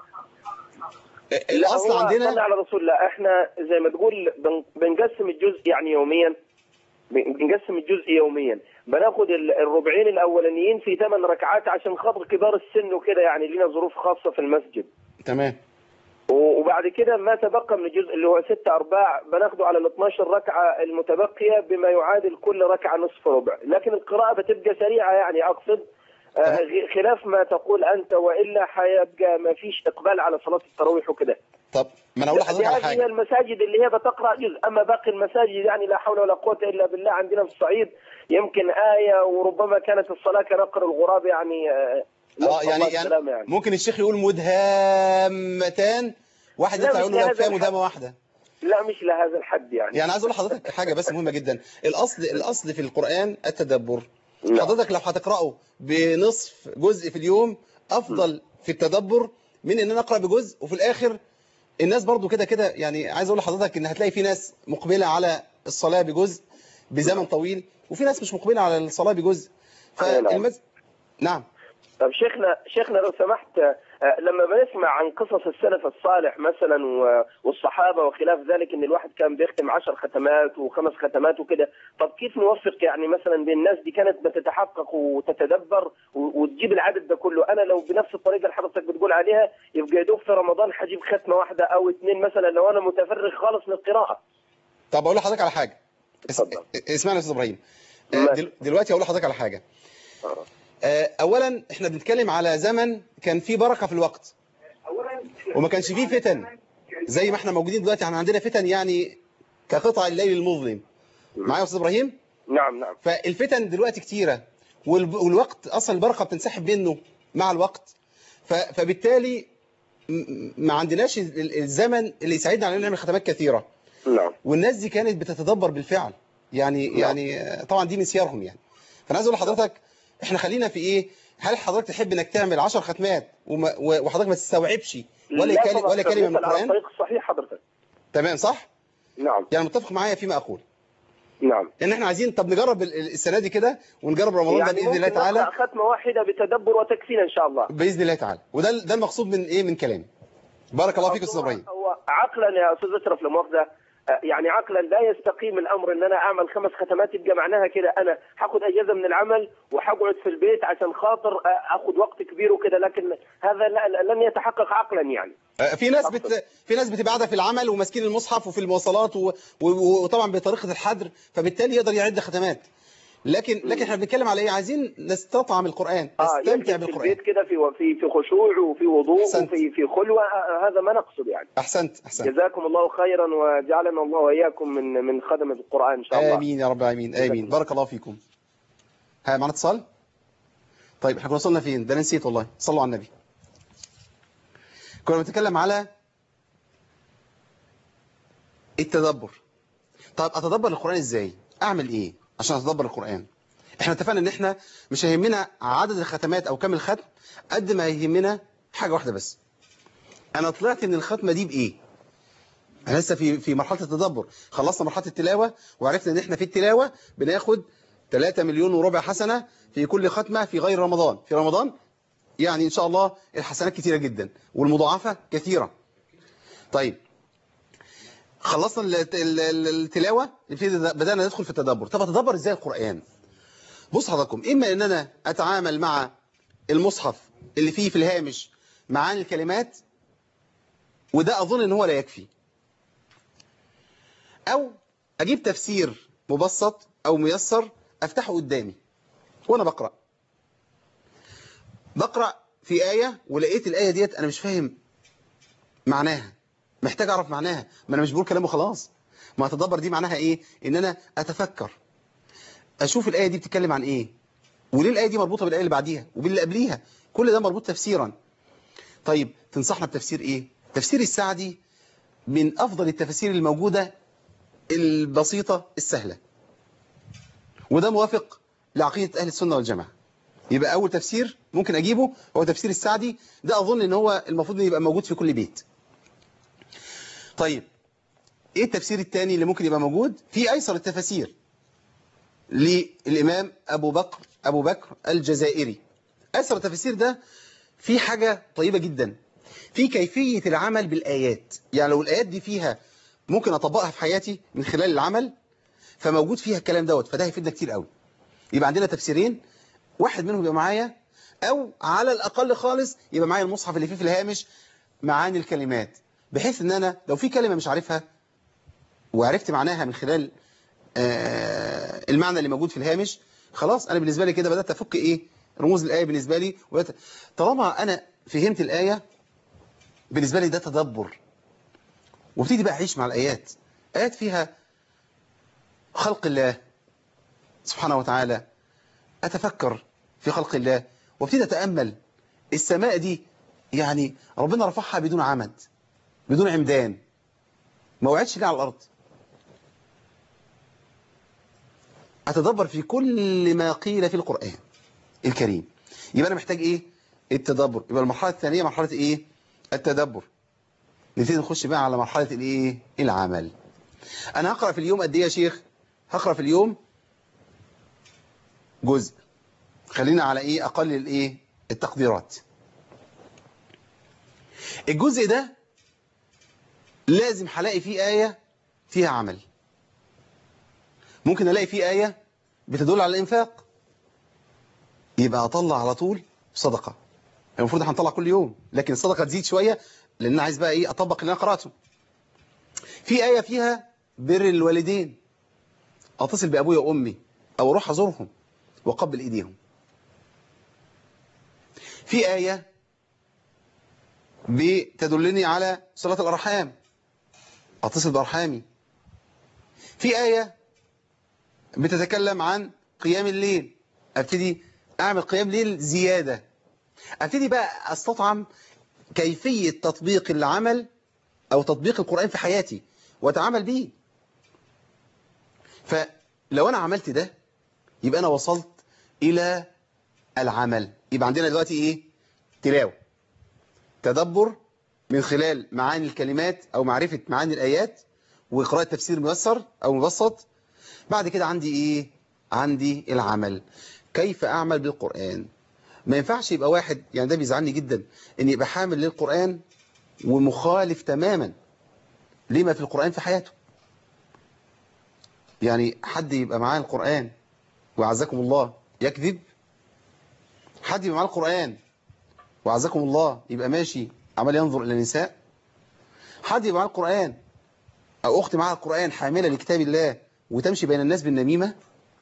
الاصل عندنا صلى على رسول الله، احنا زي ما تقول بنقسم الجزء يعني يوميا، بنقسم الجزء يوميا، بناخد الربعين الاولانيين في ثمان ركعات عشان خاطر كبار السن وكده، يعني لنا ظروف خاصه في المسجد. تمام. وبعد كده ما تبقى من الجزء اللي هو ستة أرباع بناخده على ال اثناشر ركعة المتبقية بما يعادل كل ركعة نصف ربع، لكن القراءة بتبقى سريعة يعني أقصد آه خلاف ما تقول أنت، وإلا حيبقى ما فيش إقبال على صلاة التراويح وكده. طب ما أنا أقول لحضرتك على حاجة. هذه المساجد اللي هي بتقرأ جزء، أما باقي المساجد يعني لا حول ولا قوة إلا بالله عندنا في الصعيد يمكن آية، وربما كانت الصلاة كنقر الغراب يعني آه آه يعني, يعني, يعني ممكن الشيخ يقول مدهامتان، واحد يطلع يقول له فيها مدامه واحده. لا مش لهذا الحد يعني. يعني عايز اقول لحضرتك حاجه بس مهمه جدا. الاصل الاصل في القران التدبر. لا. حضرتك لو هتقراه بنصف جزء في اليوم افضل في التدبر من ان انا اقرا بجزء، وفي الاخر الناس برضو كده كده يعني. عايز اقول لحضرتك ان هتلاقي في ناس مقبله على الصلاه بجزء بزمن طويل، وفي ناس مش مقبله على الصلاه بجزء. فالمز... نعم. طب شيخنا شيخنا لو سمحت، لما بنسمع عن قصص السلف الصالح مثلا والصحابه وخلاف ذلك ان الواحد كان بيختم عشر ختمات وخمس ختمات وكده، طب كيف نوفق يعني مثلا بين الناس دي كانت بتتحقق وتتدبر وتجيب العدد ده كله؟ انا لو بنفس الطريقه اللي حضرتك بتقول عليها يبقى يدوب في رمضان هجيب ختمه واحده او اثنين مثلا لو انا متفرغ خالص للقراءه. طب اقول لحضرتك على حاجه. اسمعني يا استاذ ابراهيم. دل... دلوقتي اقول لحضرتك على حاجه. اولا احنا بنتكلم على زمن كان فيه بركه في الوقت، وما كانش فيه فتن زي ما احنا موجودين دلوقتي. احنا عندنا فتن يعني كقطع الليل المظلم. معايا يا استاذ ابراهيم؟ نعم نعم. فالفتن دلوقتي كتيره، والوقت اصلا البركه بتنسحب منه مع الوقت، فبالتالي ما عندناش الزمن اللي يساعدنا على ان نعمل ختمات كثيره. نعم. والناس دي كانت بتتدبر بالفعل يعني. نعم. يعني طبعا دي من سيرهم يعني. فانا عايز اقول لحضرتك احنا خلينا في ايه؟ هل حضرتك تحب انك تعمل عشر ختمات وحضرتك ما تستوعبش ولا كلمه ولا كلمه من القران؟ الطريق الصحيح حضرتك. تمام صح؟ نعم. يعني متفق معايا فيما اقول. نعم. ان احنا عايزين طب نجرب السنه دي كده ونجرب رمضان يعني ده باذن الله تعالى. يعني ختمه واحده بتدبر وتكفينا ان شاء الله باذن الله تعالى. وده ده المقصود من ايه؟ من كلامي. بارك الله فيك يا استاذ ابراهيم. هو عقلا يا استاذ اشرف لمؤاخذه، يعني عقلا لا يستقيم الامر ان انا اعمل خمس ختمات يبقى معناها كده انا هاخد اجازه من العمل وهقعد في البيت عشان خاطر اخد وقت كبير وكده، لكن هذا لن يتحقق عقلا يعني. في ناس بت... في ناس بتبقى قاعده في العمل وماسكين المصحف وفي المواصلات و... و... وطبعا بطريقه الحذر، فبالتالي يقدر يعد ختمات. لكن لكن احنا بنتكلم على ايه؟ عايزين نستطعم القرآن، نستمتع آه بالقرآن في البيت كده في في في خشوع وفي وضوء أحسنت. وفي في خلوة، هذا ما نقصد يعني. احسنت احسنت. جزاكم الله خيرا وجعلنا الله واياكم من من خدمة القرآن ان شاء الله. امين يا رب العالمين. امين. بارك الله فيكم. ها معنا اتصال؟ طيب احنا كنا وصلنا فين؟ ده أنا نسيت والله. صلوا على النبي. كنا بنتكلم على التدبر. طيب اتدبر القرآن ازاي؟ اعمل ايه عشان اتدبر القرآن؟ احنا اتفقنا ان احنا مش هيهمنا عدد الختمات او كم الختم قد ما يهمنا حاجة واحدة بس. انا طلعت من الختمة دي بايه؟ احنا لسه في في مرحلة التدبر، خلصنا مرحلة التلاوة وعرفنا ان احنا في التلاوة بناخد ثلاثة مليون وربع حسنة في كل ختمة في غير رمضان. في رمضان يعني ان شاء الله الحسنات كتيرة جدا والمضاعفة كثيرة. طيب خلصنا التلاوة بدأنا ندخل في التدبر. طب اتدبر ازاي القرآن؟ بص حضراتكم، اما ان انا اتعامل مع المصحف اللي فيه في الهامش معاني الكلمات، وده اظن ان هو لا يكفي، او اجيب تفسير مبسط او ميسر افتحه قدامي وانا بقرأ بقرأ في آية ولقيت الآية ديت انا مش فاهم معناها، محتاج اعرف معناها، ما انا مش بقول كلامه خلاص. ما اتدبر دي معناها ايه؟ ان انا اتفكر، اشوف الآية دي بتتكلم عن ايه، وليه الآية دي مربوطة بالآية اللي بعديها وباللي قبليها، كل ده مربوط تفسيرا. طيب تنصحنا بتفسير ايه؟ تفسير السعدي من افضل التفاسير الموجودة البسيطة السهلة، وده موافق لعقيدة اهل السنة والجماعة. يبقى اول تفسير ممكن اجيبه هو تفسير السعدي، ده اظن ان هو المفروض يبقى موجود في كل بيت. طيب ايه التفسير الثاني اللي ممكن يبقى موجود؟ في ايسر التفاسير للامام ابو بكر ابو بكر الجزائري. ايسر التفاسير ده في حاجة طيبة جدا، في كيفية العمل بالآيات. يعني لو الآيات دي فيها ممكن أطبقها في حياتي من خلال العمل، فموجود فيها الكلام دوت، فده هيفيدنا كتير قوي. يبقى عندنا تفسيرين، واحد منهم يبقى معايا، أو على الأقل خالص يبقى معايا المصحف اللي فيه في الهامش معاني الكلمات، بحيث ان أنا لو في كلمة مش عارفها وعرفت معناها من خلال آه المعنى اللي موجود في الهامش، خلاص أنا بالنسبة لي كده بدأت أفك إيه رموز الآية بالنسبة لي. طالما أنا فهمت الآية بالنسبة لي ده تدبر، وابتدي بقى أعيش مع الآيات. آيات فيها خلق الله سبحانه وتعالى، أتفكر في خلق الله وابتدي أتأمل. السماء دي يعني ربنا رفعها بدون عمد بدون عمدان، ما وعدش ليه على الأرض. أتدبر في كل ما قيل في القرآن الكريم. يبقى أنا محتاج إيه؟ التدبر. يبقى المرحلة الثانية مرحلة إيه؟ التدبر. نبتدي نخش بقى على مرحلة الإيه؟ العمل. أنا هقرأ في اليوم قد إيه يا شيخ؟ هقرأ في اليوم جزء. خلينا على إيه؟ أقل الإيه؟ التقديرات. الجزء ده لازم هلاقي فيه آية فيها عمل. ممكن ألاقي فيه آية بتدل على الإنفاق، يبقى أطلع على طول صدقة. المفروض هنطلع كل يوم، لكن الصدقة تزيد شوية لأن أنا عايز بقى إيه؟ أطبق اللي أنا قرأته. في آية فيها بر الوالدين، أتصل بأبويا وأمي أو أروح أزورهم وأقبل إيديهم. في آية بتدلني على صلة الأرحام، أتصل بأرحامي. في آية بتتكلم عن قيام الليل، أبتدي أعمل قيام ليل زيادة. أبتدي بقى أستطعم كيفية تطبيق العمل أو تطبيق القرآن في حياتي وأتعامل بيه. فلو أنا عملت ده يبقى أنا وصلت إلى العمل. يبقى عندنا دلوقتي إيه؟ تلاوة، تدبر من خلال معاني الكلمات أو معرفة معاني الآيات، وقراءة تفسير ميسر أو مبسط. بعد كده عندي إيه؟ عندي العمل. كيف أعمل بالقرآن؟ ما ينفعش يبقى واحد، يعني ده بيزعلني جدا، إن يبقى حامل للقرآن ومخالف تماما لما في القرآن في حياته. يعني حد يبقى معاه القرآن وعزكم الله يكذب، حد يبقى معاه القرآن وعزكم الله يبقى ماشي عمال ينظر إلى النساء، حد يبقى معاه القرآن أو أخت معها القرآن حاملة لكتاب الله وتمشي بين الناس بالنميمة.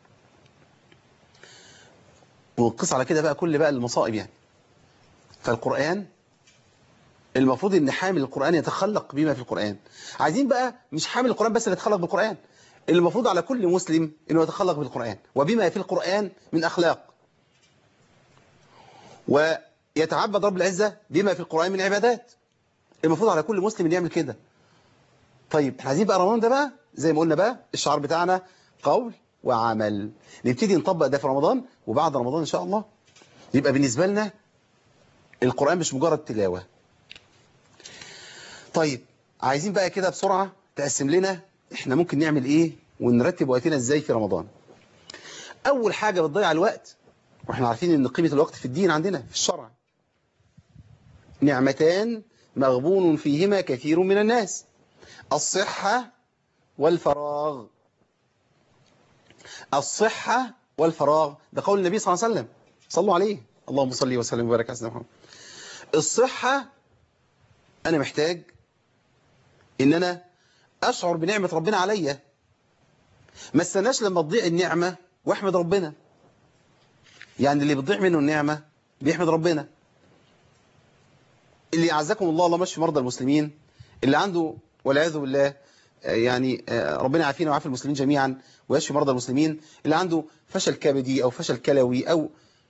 والقصة على كده بقى كل بقى المصائب يعني. فالقرآن المفروض ان حامل القرآن يتخلق بما في القرآن. عايزين بقى مش حامل القرآن بس اللي يتخلق بالقرآن، المفروض على كل مسلم انه يتخلق بالقرآن وبما في القرآن من أخلاق. ويتعبد رب العزة بما في القرآن من عبادات. المفروض على كل مسلم ان يعمل كده. طيب احنا عايزين بقى رمضان ده بقى زي ما قلنا بقى الشعار بتاعنا قول وعمل. نبتدي نطبق ده في رمضان، وبعد رمضان ان شاء الله يبقى بالنسبة لنا القرآن مش مجرد تلاوة. طيب عايزين بقى كده بسرعة تقسم لنا احنا ممكن نعمل ايه ونرتب وقتنا ازاي في رمضان. اول حاجة بتضيع الوقت، واحنا عارفين ان قيمة الوقت في الدين عندنا في الشرع. نعمتان مغبون فيهما كثير من الناس، الصحة والفراغ. الصحة والفراغ ده قول النبي صلى الله عليه وسلم، صلوا عليه اللهم صل وسلم وبارك على سيدنا محمد. الصحة أنا محتاج إن أنا أشعر بنعمة ربنا عليا، ما استناش لما تضيع النعمة واحمد ربنا. يعني اللي بتضيع منه النعمة بيحمد ربنا. اللي أعزكم الله الله ماشي مرضى المسلمين، اللي عنده والعياذ بالله يعني ربنا يعافينا ويعافي المسلمين جميعا ويشفي مرضى المسلمين، اللي عنده فشل كبدي أو فشل كلوي أو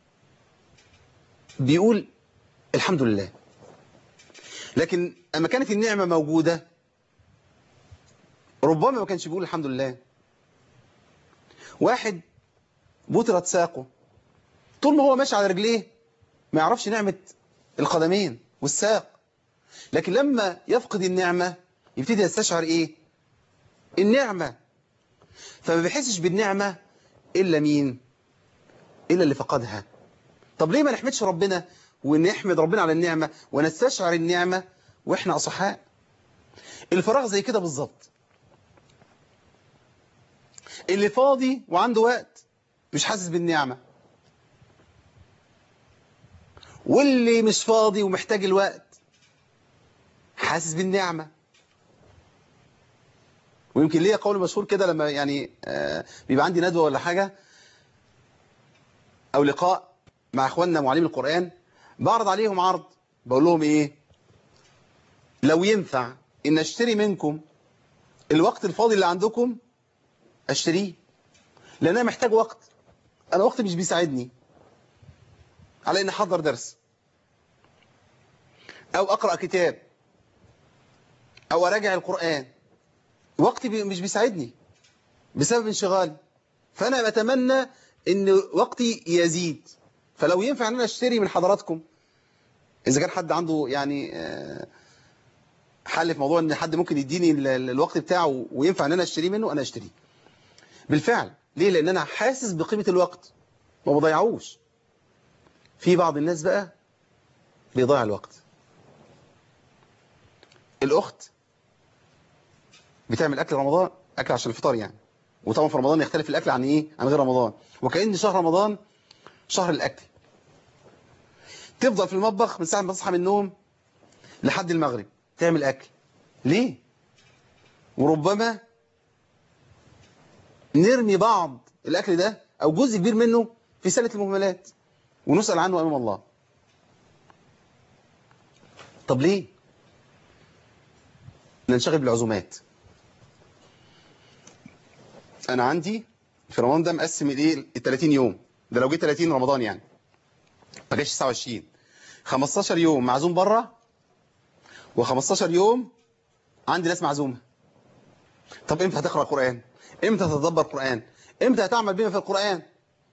بيقول الحمد لله. لكن أما كانت النعمة موجودة ربما ما كانش بيقول الحمد لله. واحد بطرت ساقه، طول ما هو ماشي على رجليه ما يعرفش نعمة القدمين والساق، لكن لما يفقد النعمة يبتدي يستشعر ايه؟ النعمة. فما بيحسش بالنعمة إلا مين؟ إلا اللي فقدها. طب ليه ما نحمدش ربنا ونحمد ربنا على النعمة ونستشعر النعمة وإحنا أصحاء؟ الفراغ زي كده بالظبط. اللي فاضي وعنده وقت مش حاسس بالنعمة، واللي مش فاضي ومحتاج الوقت حاسس بالنعمة. ويمكن ليا قول مشهور كده لما يعني آه بيبقى عندي ندوة ولا حاجة أو لقاء مع إخواننا معلمين القرآن، بعرض عليهم عرض بقول لهم إيه؟ لو ينفع إن أشتري منكم الوقت الفاضي اللي عندكم أشتريه، لأن أنا محتاج وقت. أنا وقت مش بيساعدني على إن أحضر درس أو أقرأ كتاب أو أراجع القرآن. وقتي مش بيساعدني بسبب انشغالي، فأنا بتمنى إن وقتي يزيد. فلو ينفع أن أنا أشتري من حضراتكم، إذا كان حد عنده يعني حل في موضوع إن حد ممكن يديني الوقت بتاعه وينفع أن أنا أشتري منه، أنا أشتريه بالفعل. ليه؟ لأن أنا حاسس بقيمة الوقت ما بضيعوش. في بعض الناس بقى بيضيع الوقت. الأخت بتعمل أكل رمضان، أكل عشان الفطار يعني، وطبعا في رمضان يختلف الأكل عن إيه؟ عن غير رمضان. وكأن شهر رمضان شهر الأكل. تفضل في المطبخ من ساعة ما تصحى من النوم لحد المغرب تعمل أكل. ليه؟ وربما نرمي بعض الأكل ده أو جزء كبير منه في سلة المهملات ونسأل عنه أمام الله. طب ليه؟ ننشغل بالعزومات. أنا عندي في رمضان ده مقسم الايه ال ثلاثين يوم، ده لو جه ثلاثين رمضان يعني ما جاش تسعة وعشرين، خمستاشر يوم معزوم بره وخمستاشر يوم عندي ناس معزومه. طب امتى هتقرأ قرآن؟ امتى هتتدبر قرآن؟ امتى هتعمل بما في القرآن؟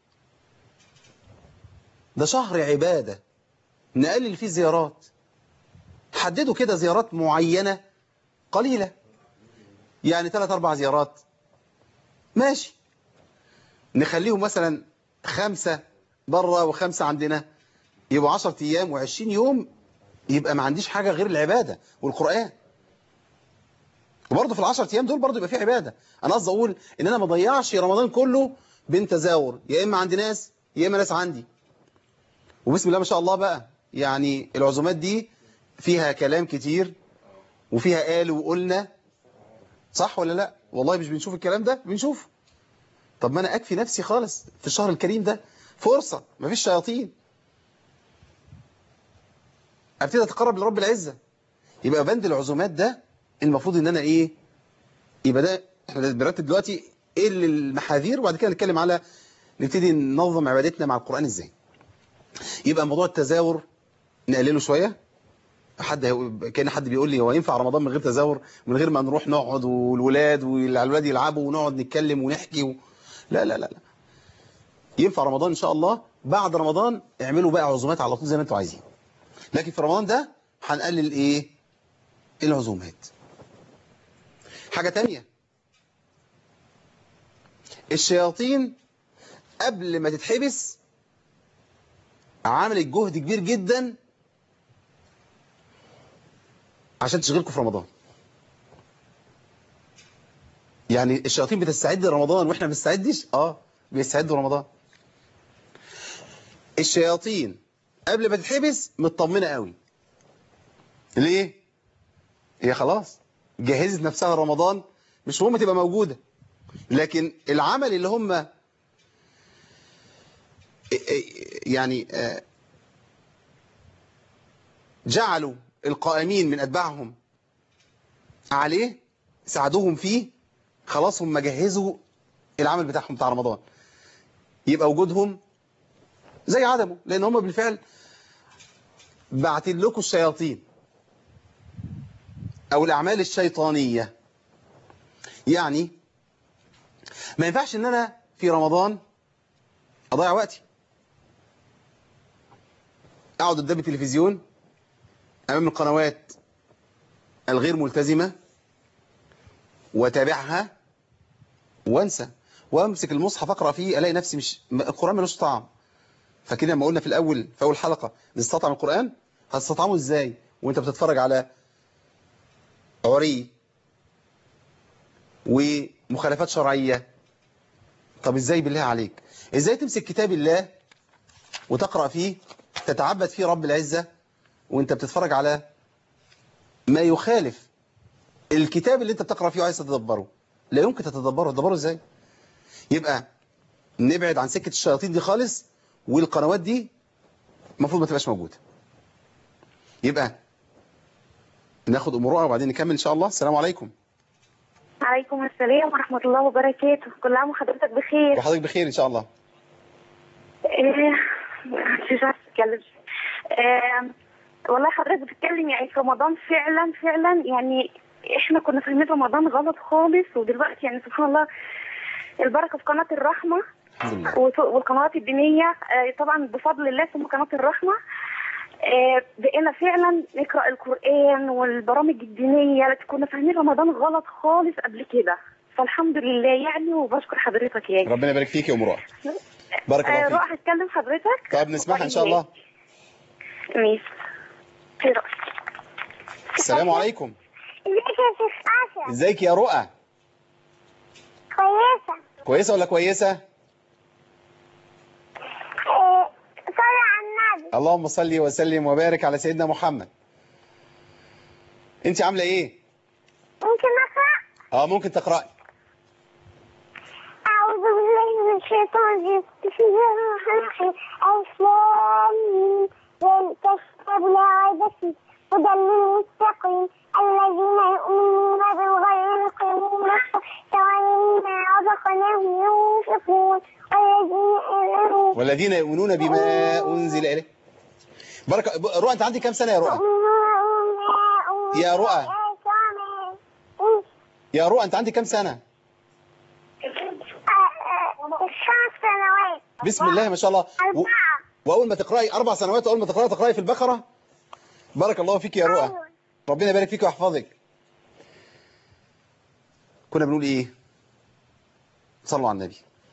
ده شهر عبادة نقلل فيه زيارات. حددوا كده زيارات معينة قليلة، يعني ثلاث أربع زيارات ماشي، نخليهم مثلا خمسة بره وخمسة عندنا، يبقوا عشرة أيام وعشرين يوم، يبقى ما عنديش حاجة غير العبادة والقرآن. وبرضه في العشرة أيام دول برضه يبقى فيه عبادة. أنا قصدي أقول إن أنا ما ضيعش رمضان كله بين تزاور، يا إما عندي ناس يا إما ناس عندي. وبسم الله ما شاء الله بقى، يعني العزومات دي فيها كلام كتير وفيها قال وقلنا، صح ولا لا؟ والله مش بنشوف الكلام ده؟ بنشوف. طب ما أنا أكفي نفسي خالص في الشهر الكريم ده، فرصة ما فيش شياطين، أبتدي أتقرب لرب العزة. يبقى بند العزومات ده المفروض إن أنا إيه؟ يبقى ده إحنا بنرتب دلوقتي إيه المحاذير، وبعد كده نتكلم على نبتدي ننظم عبادتنا مع القرآن إزاي. يبقى موضوع التزاور نقلله شوية. حد كان حد بيقول لي هو ينفع رمضان من غير تزاور، من غير ما نروح نقعد والولاد والولاد يلعبوا ونقعد نتكلم ونحكي و... لا لا لا لا ينفع رمضان ان شاء الله. بعد رمضان اعملوا بقى عزومات على طول زي ما انتوا عايزين، لكن في رمضان ده هنقلل ايه؟ العزومات. حاجة تانية، الشياطين قبل ما تتحبس عملت جهد كبير جدا عشان تشغلكم في رمضان. يعني الشياطين بتستعد لرمضان واحنا ما بنستعدش. اه بيستعدوا رمضان. الشياطين قبل ما تتحبس مطمنه قوي. ليه؟ هي خلاص جهزت نفسها لرمضان، مش مهم تبقى موجوده، لكن العمل اللي هم يعني جعلوا القائمين من أتباعهم عليه، ساعدوهم فيه، خلاص هم جهزوا العمل بتاعهم بتاع رمضان. يبقى وجودهم زي عدمه، لأن هم بالفعل بعتين لكم الشياطين أو الأعمال الشيطانية. يعني ما ينفعش إن أنا في رمضان أضيع وقتي، أقعد قدام التلفزيون أمام القنوات الغير ملتزمة وتابعها وانسى، وامسك المصحف اقرا فيه الاقي نفسي مش القرآن ملوش طعم. فكده لما قلنا في الاول في اول حلقة نستطعم القرآن، هتستطعمه ازاي وانت بتتفرج على عري ومخالفات شرعية؟ طب ازاي بالله عليك؟ ازاي تمسك كتاب الله وتقرأ فيه تتعبد فيه رب العزة وانت بتتفرج على ما يخالف الكتاب اللي انت بتقرأ فيه وعايز تتدبره؟ لا يمكن تتدبره. تدبره ازاي؟ يبقى نبعد عن سكة الشياطين دي خالص، والقنوات دي المفروض ما تبقاش موجودة. يبقى ناخد امورها وبعدين نكمل ان شاء الله. السلام عليكم. عليكم السلام ورحمة الله وبركاته. كل عام وحضرتك بخير. وحضرتك بخير ان شاء الله. ايه مش عارفه اتكلم. آه والله حضرتك بتتكلم يعني في رمضان فعلا فعلا، يعني احنا كنا فاهمين رمضان غلط خالص، ودلوقتي يعني سبحان الله البركه في قناه الرحمه والقنوات الدينيه، آه طبعا بفضل الله ثم قناه الرحمه. آه بقينا فعلا نقرا القران والبرامج الدينيه، لكن كنا فاهمين رمضان غلط خالص قبل كده، فالحمد لله يعني، وبشكر حضرتك يعني. ربنا يبارك فيك يا ام رؤى. بارك الله فيك. روح اتكلم حضرتك. طب نسمعها ان شاء الله. ماشي. السلام عليكم. ازيك يا شيخ عاشر؟ ازيك يا رؤى؟ كويسة. كويسة ولا كويسة؟ اه صلي على النبي. اللهم صل وسلم وبارك على سيدنا محمد. انت عاملة ايه؟ ممكن اقرأ؟ اه ممكن تقرأي. أعوذ بالله من الشيطان الرجيم، بسم الله الرحمن الرحيم. ألف لام ميم كتاب لا ريب فيه هدى للمتقين الذين يؤمنون بالغيب ويقيمون الصلاة ومما رزقناهم ينفقون والذين يؤمنون بما أنزل إليه. بارك. رؤى أنت عندك كام سنة يا رؤى؟ يا رؤى يا رؤى أنت عندك كام سنة؟ خمس سنوات. بسم الله ما شاء الله. و... وأول ما تقرأي أربع سنوات، أول ما تقرأي تقرأي في البقرة. بارك الله فيك يا رؤى. ربنا يبارك فيك ويحفظك. كنا بنقول إيه؟ صلوا على النبي.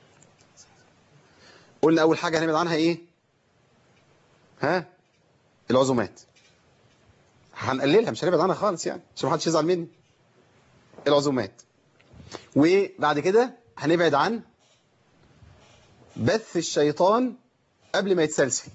قلنا أول حاجة هنبعد عنها إيه؟ ها؟ العزومات. هنقللها، مش هنبعد عنها خالص يعني عشان محدش يزعل مني. العزومات. وبعد كده هنبعد عن بث الشيطان قبل ما يتسلسل.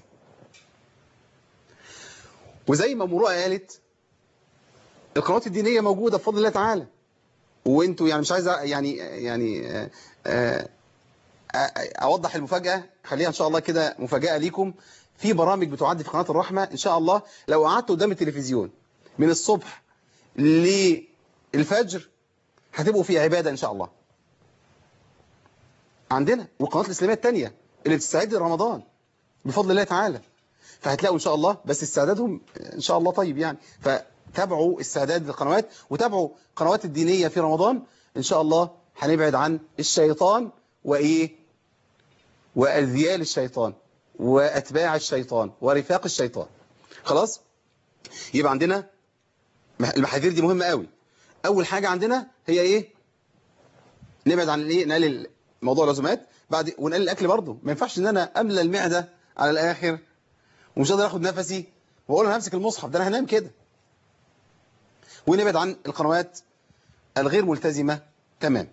وزي ما مرؤى قالت القنوات الدينية موجودة بفضل الله تعالى، وانتوا يعني مش عايز يعني يعني آآ آآ اوضح المفاجأة، خليها ان شاء الله كده مفاجأة ليكم. في برامج بتعد في قناة الرحمة ان شاء الله لو قعدتوا قدام التلفزيون من الصبح للفجر هتبقوا في عبادة ان شاء الله. عندنا والقنوات الإسلامية التانية اللي بتستعد لرمضان بفضل الله تعالى. فهتلاقوا ان شاء الله، بس استعدادهم ان شاء الله طيب يعني. فتابعوا استعداد القنوات وتابعوا قنوات الدينية في رمضان ان شاء الله. هنبعد عن الشيطان وايه واذيال الشيطان واتباع الشيطان ورفاق الشيطان. خلاص، يبقى عندنا المحاذير دي مهمة قوي. اول حاجة عندنا هي ايه؟ نبعد عن الايه، نقلل موضوع العزومات، بعد ونقلل الاكل برضه. ما ينفعش ان انا املى المعده على الاخر ومش قادر اخد نفسي واقول انا همسك المصحف، ده انا هنام كده. ونبعد عن القنوات الغير ملتزمه تمام.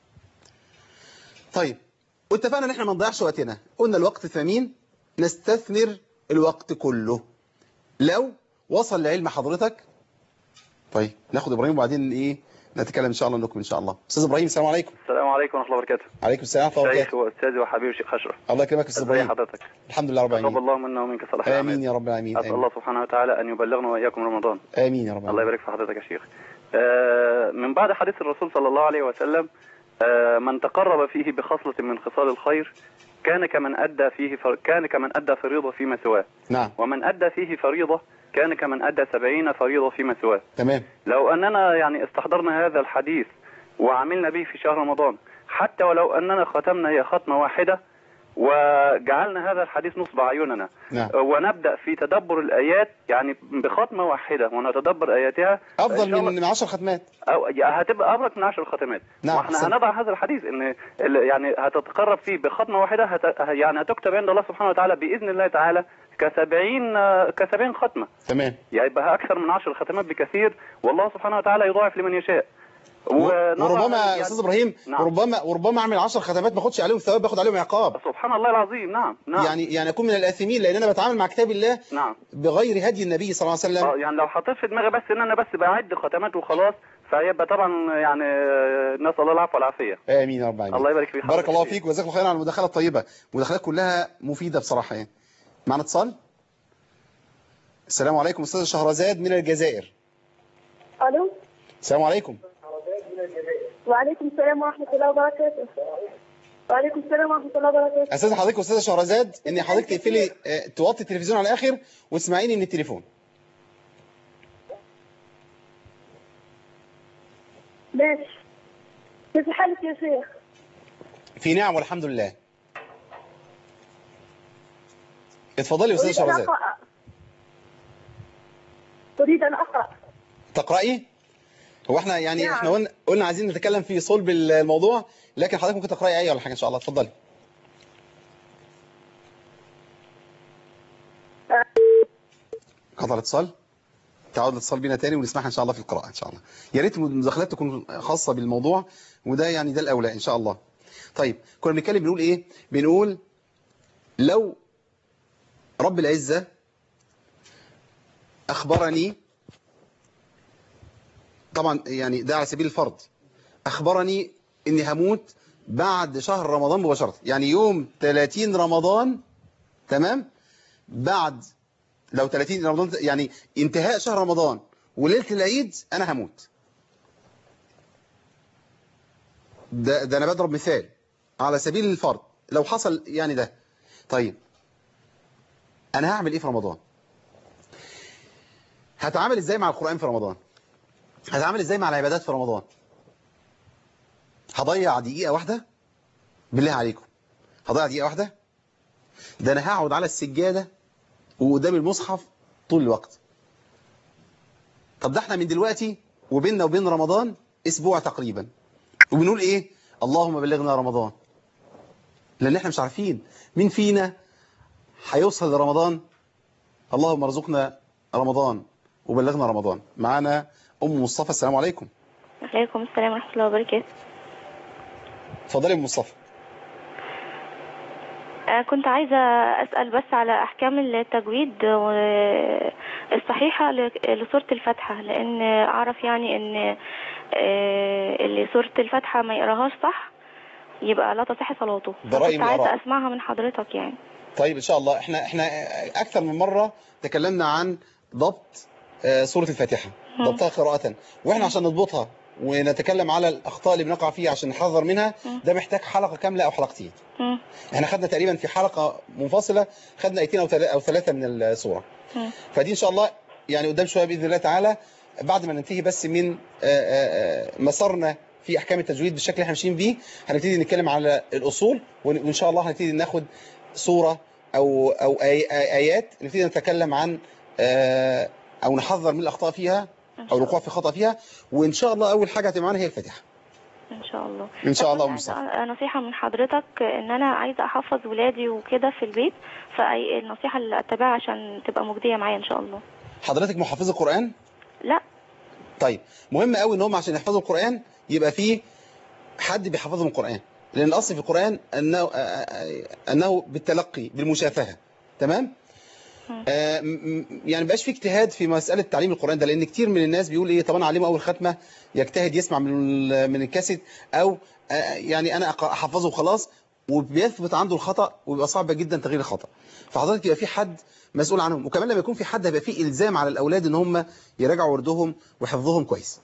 طيب، واتفقنا ان احنا ما نضيعش وقتنا، قلنا الوقت ثمين، نستثمر الوقت كله. لو وصل لعلم حضرتك، طيب ناخد ابراهيم وبعدين ايه نتكلم ان شاء الله نكمل ان شاء الله. استاذ ابراهيم السلام عليكم. السلام عليكم ورحمه الله وبركاته. عليكم السلام ورحمه الله شيخ وبركاته. واستاذي وحبيبي الشيخ اشرف. الله يكرمك يا استاذ ابراهيم. ازي حضرتك؟ الحمد لله رب العالمين. تقبل الله منا ومنك صالح الاعمال. امين يا رب العالمين. اسال الله سبحانه وتعالى ان يبلغنا واياكم رمضان. امين يا رب العالمين. الله يبارك في حضرتك يا شيخ. آه من بعد حديث الرسول صلى الله عليه وسلم، آه من تقرب فيه بخصلة من خصال الخير كان كمن ادى فيه فر... كان كمن ادى فريضه فيما سواه. نعم. ومن ادى فيه فريضه كان كمن ادى سبعين فريضه فيما سواه. تمام. لو اننا يعني استحضرنا هذا الحديث وعملنا به في شهر رمضان، حتى ولو اننا ختمنا هي ختمه واحده وجعلنا هذا الحديث نصب عيوننا، نعم. ونبدا في تدبر الايات يعني بختمه واحده ونتدبر اياتها افضل من من عشر ختمات، او هتبقى ابرك من عشر ختمات. نعم. واحنا سن. هنضع هذا الحديث ان يعني هتتقرب فيه بختمه واحده، هت... يعني هتكتب عند الله سبحانه وتعالى باذن الله تعالى كسبعين كسبعين ختمه. تمام. يعني يبقى اكثر من عشر ختمات بكثير، والله سبحانه وتعالى يضاعف لمن يشاء. وربما يا استاذ ابراهيم، نعم. وربما وربما اعمل عشر ختمات ما اخدش عليهم ثواب، باخد عليهم عقاب. سبحان الله العظيم. نعم نعم. يعني يعني اكون من الاثمين لان انا بتعامل مع كتاب الله نعم بغير هدي النبي صلى الله عليه وسلم. اه يعني لو حطيت في دماغي بس ان انا بس بعد ختمات وخلاص، فهيبقى طبعا يعني نسال الله العفو والعافيه. امين يا رب العالمين. الله يبارك فيك. بارك الله فيك وجزاك الله خيرا على المداخله الطيبه، المداخلات كلها مفيده بصراحه يعني. معنا اتصال. السلام عليكم استاذ شهرزاد من الجزائر. الو. السلام عليكم. وعليكم السلام ورحمه الله وبركاته. وعليكم السلام ورحمه الله وبركاته. استاذ حضرتك استاذه شهرزاد ان حضرتك تقفلي توطي التلفزيون على الاخر وتسمعيني من التليفون. ماشي. كيف حالك يا شيخ؟ في نعم والحمد لله. اتفضلي يا استاذه شهرزاد. اريد ان اقرا. تقراي؟ هو احنا يعني نعم. احنا قلنا قلنا عايزين نتكلم في صلب الموضوع، لكن حضرتك ممكن تقراي ايه ولا حاجه ان شاء الله. اتفضلي. قطع الاتصال، تعود الاتصال بينا تاني ونسمعها ان شاء الله في القراءه ان شاء الله. يا ريت المداخلات تكون خاصه بالموضوع، وده يعني ده الاولى ان شاء الله. طيب، كنا بنتكلم بنقول ايه؟ بنقول لو رب العزه اخبرني، طبعا يعني ده على سبيل الفرض، اخبرني اني هموت بعد شهر رمضان مباشره، يعني يوم ثلاثين رمضان، تمام؟ بعد لو ثلاثين رمضان يعني انتهاء شهر رمضان وليله العيد انا هموت. ده ده انا بضرب مثال على سبيل الفرض لو حصل يعني ده. طيب انا هعمل ايه في رمضان؟ هتعامل ازاي مع القرآن في رمضان؟ هتعامل ازاي مع العبادات في رمضان؟ هضيع دقيقة واحدة؟ بالله عليكم هضيع دقيقة واحدة؟ ده انا هقعد على السجادة وقدام المصحف طول الوقت. طب ده احنا من دلوقتي وبيننا وبين رمضان اسبوع تقريبا، وبنقول ايه؟ اللهم بلغنا رمضان، لان احنا مش عارفين مين فينا هيوصل لرمضان. اللهم ارزقنا رمضان وبلغنا رمضان. معانا ام مصطفى. السلام عليكم. وعليكم السلام ورحمه الله وبركاته. اتفضلي يا ام مصطفى. آه كنت عايزه اسال بس على احكام التجويد الصحيحه لسوره الفاتحه، لان اعرف يعني ان آه اللي سوره الفاتحه ما يقراهاش صح يبقى لا تصح صلاته. ده رأيي كنت عايزه اسمعها من حضرتك يعني. طيب ان شاء الله. احنا احنا اكثر من مره تكلمنا عن ضبط سوره الفاتحه، ضبطها قراءه، واحنا عشان نضبطها ونتكلم على الاخطاء اللي بنقع فيها عشان نحذر منها، ده محتاج حلقه كامله او حلقتين. مم. احنا خدنا تقريبا في حلقه منفصله خدنا ايتين او ثلاثه او ثلاثه من السوره. مم. فدي ان شاء الله يعني قدام شويه باذن الله تعالى بعد ما ننتهي بس من مسارنا في احكام التجويد بالشكل اللي احنا ماشيين بيه، هنبتدي نتكلم على الاصول، وان شاء الله هنبتدي ناخد سوره او او ايات نبتدي نتكلم عن او نحذر من الاخطاء فيها او الوقوع في خطا فيها. وان شاء الله اول حاجه هتبقى معانا هي الفاتحه ان شاء الله. ان شاء الله. نصيحه من حضرتك ان انا عايزه احفظ ولادي وكده في البيت، فاي النصيحه اللي اتبعها عشان تبقى مجديه معايا ان شاء الله. حضرتك محفظه قران؟ لا. طيب مهم قوي ان هم عشان يحفظوا القران يبقى فيه حد بيحفظهم القران، لان الاصل في القران انه انه بالتلقي بالمشافهه. تمام؟ آه يعني مبقاش في اجتهاد في مساله تعليم القران ده، لان كتير من الناس بيقول ايه طب انا اعلمه اول ختمه، يجتهد يسمع من من الكاسيت او آه يعني انا احفظه وخلاص، وبيثبت عنده الخطا وبيبقى صعب جدا تغيير الخطا. فحضرتك يبقى في حد مسؤول عنهم، وكمان لما يكون في حد هيبقى في الزام على الاولاد ان هم يراجعوا وردهم وحفظهم كويس.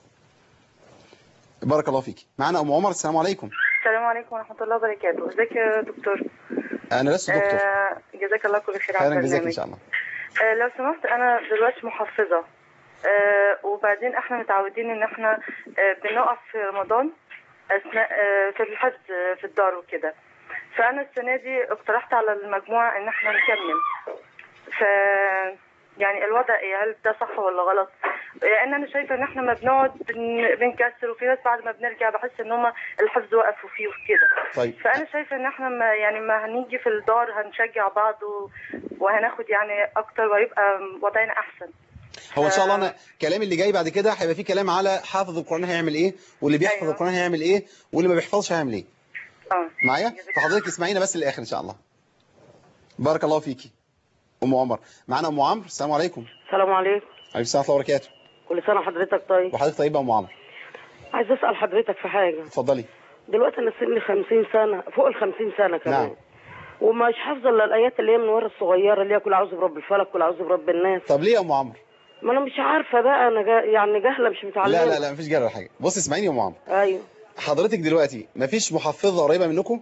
بارك الله فيك. معانا ام عمر. السلام عليكم. السلام عليكم ورحمه الله وبركاته. ازيك يا دكتور؟ انا لست دكتور. آه جزاك الله كل خير على البرنامج. اهلا جزاك ان شاء الله. آه لو سمحت انا دلوقتي محفظه، آه وبعدين احنا متعودين ان احنا آه بنقف في رمضان اثناء آه في الحفظ في الدار وكده، فانا السنه دي اقترحت على المجموعه ان احنا نكمل. ف يعني الوضع ايه؟ هل ده صح ولا غلط؟ لان انا شايفه ان احنا ما بنقعد بنكسر، وفي ناس بعد ما بنرجع بحس ان هم الحفظ وقفوا فيه وكده. طيب. فانا شايفه ان احنا ما يعني ما هنيجي في الدار هنشجع بعض وهناخد يعني اكتر وهيبقى وضعنا احسن. هو ان شاء الله انا كلامي اللي جاي بعد كده هيبقى فيه كلام على حافظ القران هيعمل ايه، واللي بيحفظ أيوة. القران هيعمل ايه، واللي ما بيحفظش هيعمل ايه. اه معايا؟ فحضرتك اسمعينا بس للاخر ان شاء الله. بارك الله فيكي. ام عمر. معانا ام عمرو. السلام عليكم. السلام عليكم. عليكم السلام ورحمه الله وبركاته. كل سنه وحضرتك طيب. وحضرتك طيبه يا ام عمرو. عايز اسال حضرتك في حاجه. اتفضلي. دلوقتي انا سني خمسين سنه، فوق ال خمسين سنه كمان. نعم. ومش حافظه الا الايات اللي هي من ورا الصغيره اللي هي كل اعوذ برب الفلق كل اعوذ برب الناس. طب ليه يا ام عمرو؟ ما انا مش عارفه بقى، انا جا يعني جاهله مش متعلمه. لا لا لا مفيش جهل ولا حاجه. بص اسمعيني يا ام عمرو. ايوه. حضرتك دلوقتي مفيش محفظه قريبه منكم؟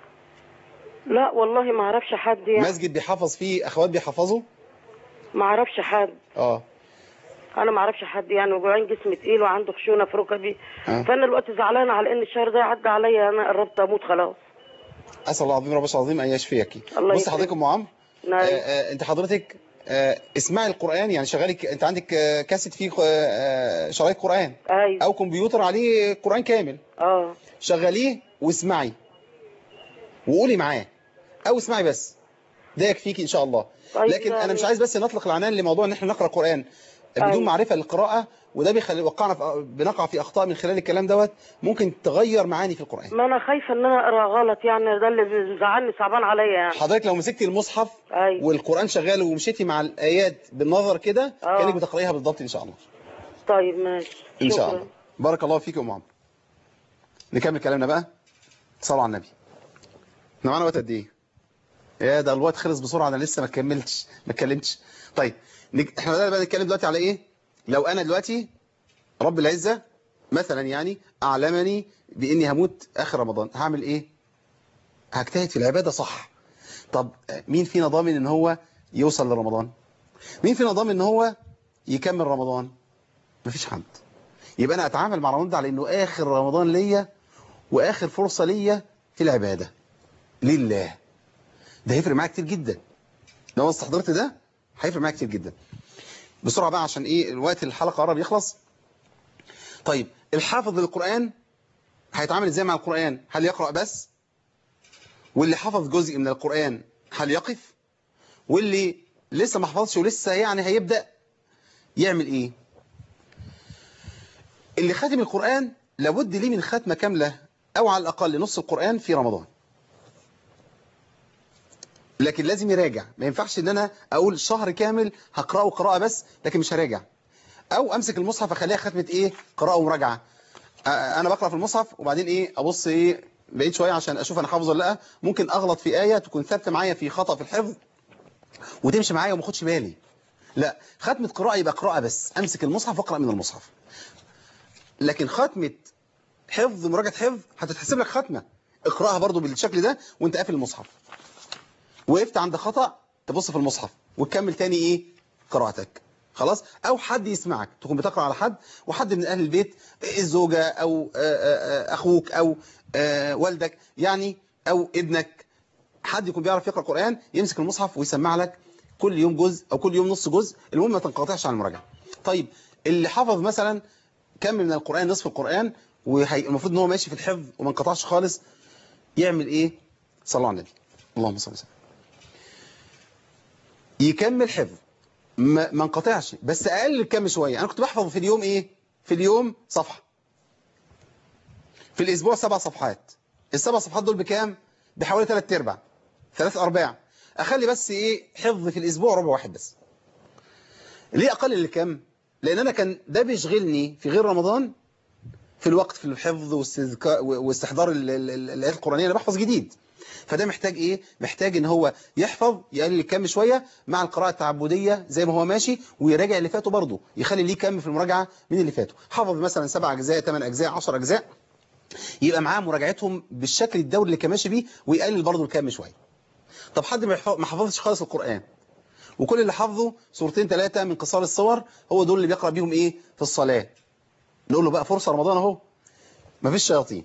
لا والله ما اعرفش حد يعني. مسجد بيحفظ فيه اخوات بيحفظوا؟ ما اعرفش حد. اه انا ما اعرفش حد يعني، وجعان جسمي تقيل وعنده خشونه في ركبي. آه. فانا دلوقتي زعلانه على ان الشهر ده عدى عليا، انا قربت اموت خلاص. اسال الله العظيم رب العظيم ان يشفيكي. بص حضرتك ام عمرو. نعم. آه آه انت حضرتك آه اسمعي القران، يعني شغالي انت عندك آه كاسيت فيه آه شرايط قران. ايوه. او كمبيوتر عليه قران كامل. اه شغليه واسمعي وقولي معاه او اسمعي بس، ده يكفيكي ان شاء الله. طيب لكن يعني... انا مش عايز بس نطلق العنان لموضوع ان احنا نقرا قران بدون أيوة. معرفه للقراءه، وده بيخلي وقعنا في... بنقع في اخطاء من خلال الكلام دوت ممكن تغير معاني في القران. ما انا خايفه ان انا اقرا غلط يعني، ده اللي زعلني صعبان عليا يعني. حضرتك لو مسكتي المصحف أيوة. والقران شغال ومشيتي مع الايات بالنظر كده كانك بتقرايها بالضبط ان شاء الله. طيب ماشي. ان شاء الله. بارك الله فيك يا ام عمرو. نكمل كلامنا بقى. صلوا على النبي. احنا معانا وقت قد ايه؟ يا ده الوقت خلص بسرعه، انا لسه ما كملتش ما اتكلمتش. طيب احنا بدأنا بقى نتكلم دلوقتي على ايه؟ لو انا دلوقتي رب العزه مثلا يعني اعلمني باني هموت اخر رمضان، هعمل ايه؟ هجتهد في العباده صح. طب مين فينا ضامن ان هو يوصل لرمضان؟ مين فينا ضامن ان هو يكمل رمضان؟ مفيش حد. يبقى انا اتعامل مع رمضان ده على انه اخر رمضان ليا واخر فرصه ليا في العباده لله. ده هيفرق معايا كتير جدا. لو استحضرت ده هيفرق معايا كتير جدا. بسرعه بقى عشان ايه الوقت الحلقه قرب يخلص. طيب الحافظ للقران هيتعامل ازاي مع القران؟ هل يقرأ بس؟ واللي حفظ جزء من القران هل يقف؟ واللي لسه ما حفظش ولسه يعني هيبدأ يعمل ايه؟ اللي خاتم القرآن لابد ليه من ختمة كاملة او على الاقل نص القرآن في رمضان. لكن لازم يراجع، ما ينفعش ان انا اقول شهر كامل هقرأه قراءة بس لكن مش هراجع، او امسك المصحف اخليها ختمة ايه؟ قراءة ومراجعة. انا بقرأ في المصحف وبعدين ايه ابص ايه بعيد شوية عشان اشوف انا حافظ ولا لا، ممكن اغلط في آية تكون ثابتة معايا في خطأ في الحفظ وتمشي معايا وما اخدش بالي. لا، ختمة قراءة يبقى قراءة بس، امسك المصحف واقرأ من المصحف. لكن ختمة حفظ مراجعة حفظ هتتحسب لك ختمة. اقرأها برضو بالشكل ده وانت قافل المصحف. وقفت عند خطأ تبص في المصحف وتكمل تاني ايه قراءتك. خلاص. او حد يسمعك، تكون بتقرأ على حد وحد من اهل البيت، الزوجة او اخوك او والدك يعني او ابنك، حد يكون بيعرف يقرأ قرآن يمسك المصحف ويسمع لك كل يوم جزء او كل يوم نص جزء، المهم ما تنقطعش عن المراجعة. طيب اللي حفظ مثلا كمل من القرآن نصف القرآن والمفروض ان هو ماشي في الحفظ وما انقطعش خالص، يعمل ايه؟ صلوا على النبي اللهم صل وسلم. يكمل حفظ ما ما انقطعش، بس اقل كم شويه. انا كنت بحفظ في اليوم ايه؟ في اليوم صفحه، في الاسبوع سبع صفحات. السبع صفحات دول بكام؟ بحوالي ثلاث ارباع ثلاث ارباع. اخلي بس ايه حفظ في الاسبوع ربع واحد بس. ليه اقل الكم؟ لان انا كان ده بيشغلني في غير رمضان في الوقت في الحفظ واستحضار الايات القرانيه. انا بحفظ جديد، فده محتاج ايه؟ محتاج ان هو يحفظ يقلل الكم شويه مع القراءه التعبديه زي ما هو ماشي، ويراجع اللي فاته برضه، يخلي ليه كم في المراجعه من اللي فاته. حفظ مثلا سبع اجزاء ثمان اجزاء عشر اجزاء، يبقى معاه مراجعتهم بالشكل الدوري اللي كان ماشي بيه، ويقلل برضه الكم شويه. طب حد ما حفظش خالص القران وكل اللي حفظه سورتين ثلاثه من قصار الصور، هو دول اللي بيقرا بيهم ايه في الصلاه، نقول له بقى فرصه رمضان اهو، مفيش شياطين.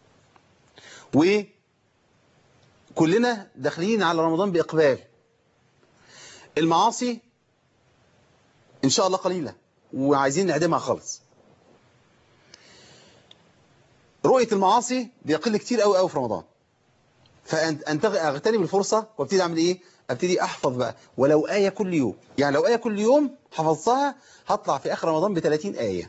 وكلنا داخلين على رمضان بإقبال. المعاصي إن شاء الله قليلة وعايزين نعدمها خالص. رؤية المعاصي بيقل كتير قوي قوي في رمضان. فأغتنم الفرصة وابتدي أعمل إيه؟ أبتدي أحفظ بقى ولو آية كل يوم. يعني لو آية كل يوم حفظتها هطلع في آخر رمضان ب ثلاثين آية.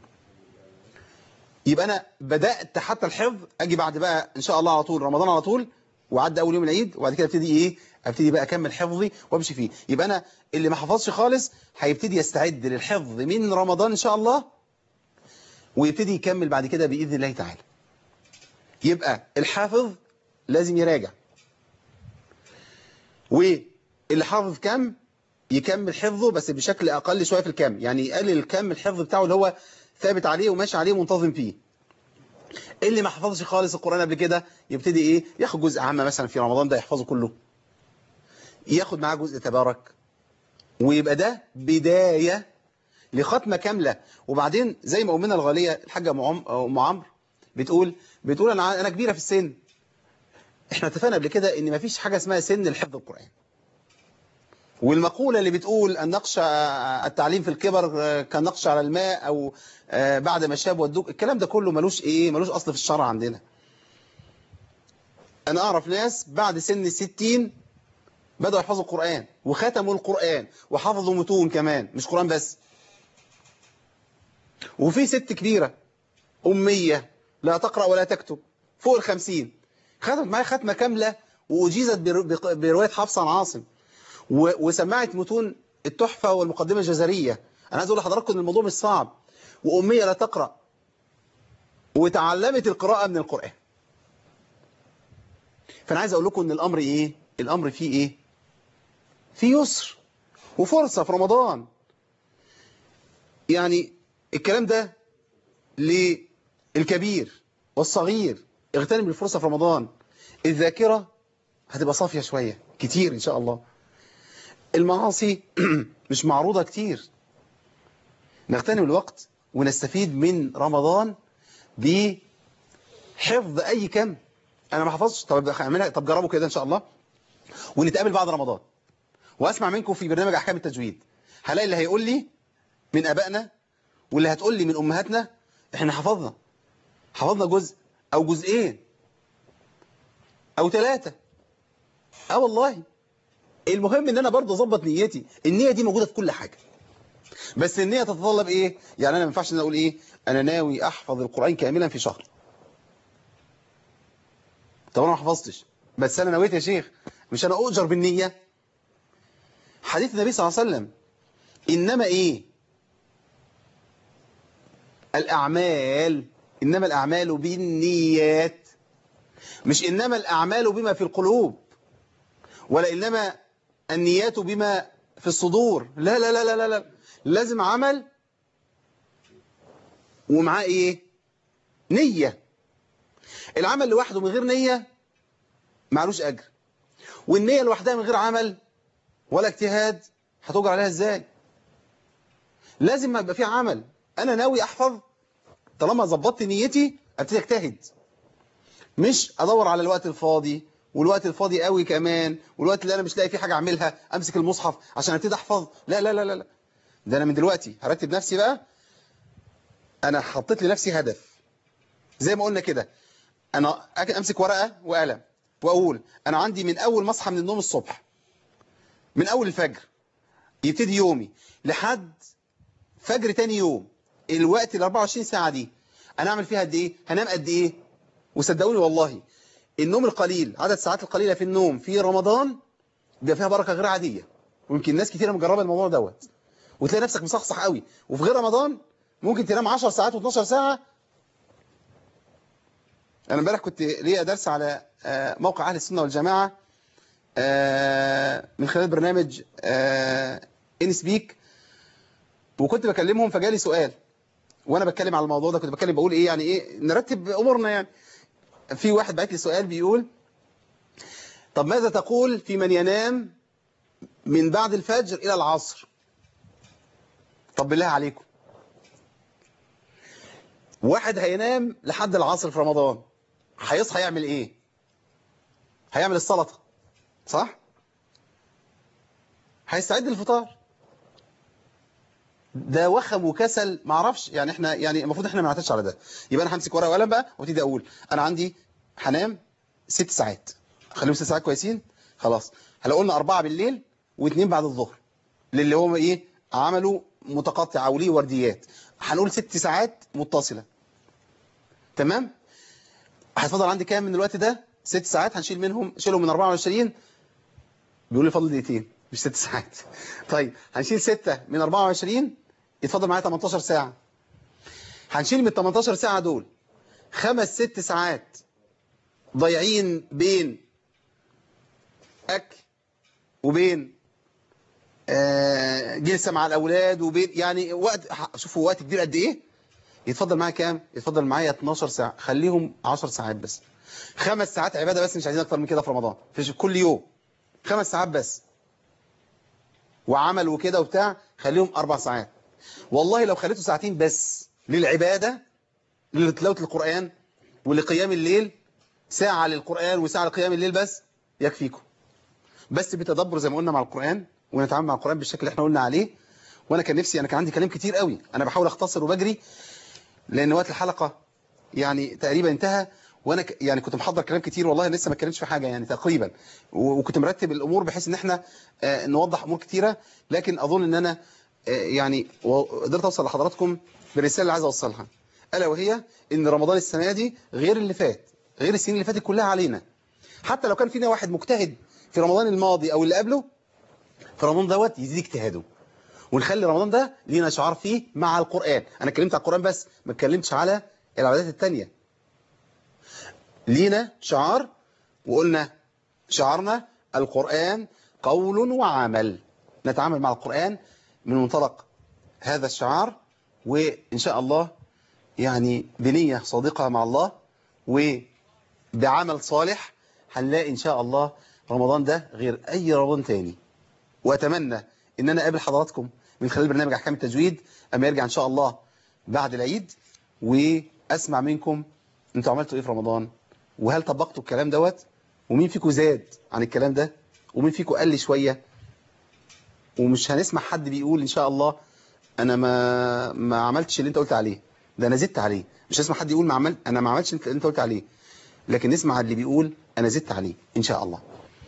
يبقى أنا بدأت حتى الحفظ، أجي بعد بقى إن شاء الله على طول رمضان على طول، وعدى أول يوم العيد، وبعد كده ابتدي إيه؟ ابتدي بقى أكمل حفظي وأمشي فيه. يبقى أنا اللي ما حفظش خالص هيبتدي يستعد للحفظ من رمضان إن شاء الله، ويبتدي يكمل بعد كده بإذن الله تعالى. يبقى الحافظ لازم يراجع، واللي حافظ كم يكمل حفظه بس بشكل أقل شوية في الكم، يعني يقلل الكم الحفظ بتاعه اللي هو ثابت عليه وماشي عليه ومنتظم فيه. اللي ما حفظش خالص القرآن قبل كده يبتدي ايه؟ ياخد جزء عامة مثلا في رمضان ده يحفظه كله، ياخد معاه جزء تبارك، ويبقى ده بداية لختمة كاملة. وبعدين زي ما أمنا الغالية الحاجة أم عمرو بتقول بتقول أنا أنا كبيرة في السن. احنا اتفقنا قبل كده إن مفيش حاجة اسمها سن لحفظ القرآن. والمقولة اللي بتقول النقش التعليم في الكبر كالنقش على الماء أو بعد ما شاب ودوك، الكلام ده كله ملوش إيه؟ ملوش أصل في الشرع عندنا. أنا أعرف ناس بعد سن الستين بدأوا يحفظوا القرآن وختموا القرآن وحفظوا متون كمان، مش قرآن بس. وفي ست كبيرة أمية لا تقرأ ولا تكتب فوق الخمسين، ختمت معايا ختمة كاملة وأجيزت برواية حفص عن عاصم، وسمعت متون التحفة والمقدمة الجزرية. أنا عايز أقول لحضراتكم إن الموضوع مش صعب، وأمية لا تقرأ وتعلمت القراءة من القرآن. فأنا عايز أقول لكم إن الأمر إيه؟ الأمر فيه إيه؟ فيه يسر وفرصة في رمضان. يعني الكلام ده للكبير والصغير، اغتنم الفرصة في رمضان. الذاكرة هتبقى صافية شوية كتير إن شاء الله. المعاصي مش معروضة كتير. نغتنم الوقت ونستفيد من رمضان بحفظ أي كم. أنا ما حفظتش، طب أعملها، طب جربوا كده إن شاء الله، ونتقابل بعد رمضان وأسمع منكم في برنامج أحكام التجويد. هلاقي اللي هيقول لي من أبائنا واللي هتقول لي من أمهاتنا إحنا حفظنا حفظنا جزء أو جزئين أو ثلاثة. أه والله المهم ان انا برضه اظبط نيتي. النية دي موجودة في كل حاجة، بس النية تتطلب ايه؟ يعني انا ما ينفعش ان اقول ايه انا ناوي احفظ القرآن كاملا في شهر. طب انا ما حفظتش بس انا نويت يا شيخ، مش انا اؤجر بالنية؟ حديث النبي صلى الله عليه وسلم انما ايه الاعمال انما الاعمال بالنيات، مش انما الاعمال بما في القلوب، ولا إنما النيات بما في الصدور. لا لا لا لا لا لازم عمل ومعاه ايه؟ نية. العمل لوحده من غير نية معلوش اجر، والنية لوحدها من غير عمل ولا اجتهاد هتؤجر عليها ازاي؟ لازم ما يبقى في عمل. انا ناوي احفظ، طالما ظبطت نيتي ابتدي اجتهد، مش ادور على الوقت الفاضي، والوقت الفاضي قوي كمان، والوقت اللي انا مش لاقي فيه حاجه اعملها امسك المصحف عشان ابتدي احفظ. لا لا لا لا، ده انا من دلوقتي هرتب نفسي بقى. انا حطيت لنفسي هدف زي ما قلنا كده، انا امسك ورقه وقلم واقول انا عندي من اول ما اصحى من النوم الصبح، من اول الفجر يبتدي يومي لحد فجر تاني يوم، الوقت ال أربعة وعشرين ساعه دي انا اعمل فيها قد ايه؟ هنام قد ايه؟ وصدقوني والله النوم القليل، عدد الساعات القليله في النوم في رمضان بيبقى فيها بركه غير عاديه. ويمكن ناس كتيره مجربه الموضوع دوت، وتلاقي نفسك مصحصح قوي. وفي غير رمضان ممكن تنام عشر ساعات و12 ساعه. انا امبارح كنت ليا درس على موقع اهل السنه والجماعه من خلال برنامج ان سبيك، وكنت بكلمهم فجالي سؤال وانا بتكلم على الموضوع ده. كنت بتكلم بقول ايه يعني ايه نرتب امورنا. يعني في واحد بعت لي سؤال بيقول طب ماذا تقول في من ينام من بعد الفجر الى العصر؟ طب بالله عليكم، واحد هينام لحد العصر في رمضان هيصحى يعمل ايه؟ هيعمل السلطه صح؟ هيستعد للفطار. ده وخم وكسل ما اعرفش. يعني احنا يعني المفروض احنا ما نعتادش على ده. يبقى انا همسك ورقه وقلم بقى وابتدي اقول انا عندي هنام ست ساعات، خليهم ست ساعات كويسين خلاص. هلا قلنا أربعة بالليل واثنين بعد الظهر للي هم ايه عملوا متقطع وليه ورديات، هنقول ست ساعات متصله تمام. هيتفضل عندي كام من الوقت ده؟ ست ساعات. هنشيل منهم شيلهم من أربعة وعشرين، بيقول لي فاضل دقيقتين مش ست ساعات. طيب هنشيل ستة من أربعة وعشرين يتفضل معايا تمنتاشر ساعة. هنشيل من ال تمنتاشر ساعة دول خمس ست ساعات ضايعين بين أكل وبين آه جلسة مع الأولاد وبين يعني وقت. شوفوا وقت كبير قد إيه. يتفضل معايا كام؟ يتفضل معايا اتناشر ساعة. خليهم عشر ساعات بس، خمس ساعات عبادة بس، مش عايزين أكتر من كده في رمضان في كل يوم، خمس ساعات بس وعمل وكده وبتاع. خليهم أربع ساعات. والله لو خليته ساعتين بس للعبادة لتلاوة القرآن ولقيام الليل، ساعة للقرآن وساعة لقيام الليل بس يكفيكم. بس بتدبر زي ما قلنا مع القرآن، ونتعامل مع القرآن بالشكل اللي احنا قلنا عليه. وانا كان نفسي، انا كان عندي كلام كتير قوي، انا بحاول اختصر وبجري لان وقت الحلقة يعني تقريبا انتهى. وانا ك... يعني كنت محضر كلام كتير والله لسه ما اتكلمتش في حاجة يعني تقريبا، و... وكنت مرتب الامور بحيث ان احنا آه نوضح امور كتيرة. لكن اظن ان انا آه يعني قدرت اوصل لحضراتكم بالرسالة اللي عايز اوصلها، الا وهي ان رمضان السنة دي غير اللي فات، غير السنين اللي فاتت كلها علينا. حتى لو كان فينا واحد مجتهد في رمضان الماضي او اللي قبله، في رمضان دوت يزيد اجتهاده، ونخلي رمضان ده لينا شعار فيه مع القرآن. انا اتكلمت على القرآن بس ما اتكلمتش على العبادات التانية. لينا شعار وقلنا شعارنا القرآن قول وعمل. نتعامل مع القرآن من منطلق هذا الشعار، وإن شاء الله يعني بنية صادقة مع الله وبعمل صالح هنلاقي إن شاء الله رمضان ده غير أي رمضان تاني. وأتمنى إن أنا أقابل حضراتكم من خلال برنامج أحكام التجويد أما يرجع إن شاء الله بعد العيد، وأسمع منكم أنتوا عملتوا إيه في رمضان، وهل طبقتوا الكلام دوت، ومين فيكم زاد عن الكلام ده، ومين فيكم قل شوية. ومش هنسمع حد بيقول إن شاء الله أنا ما ما عملتش اللي أنت قلت عليه، ده أنا زدت عليه. مش هسمع حد يقول ما عمل أنا ما عملتش اللي أنت قلت عليه، لكن نسمع اللي بيقول أنا زدت عليه إن شاء الله.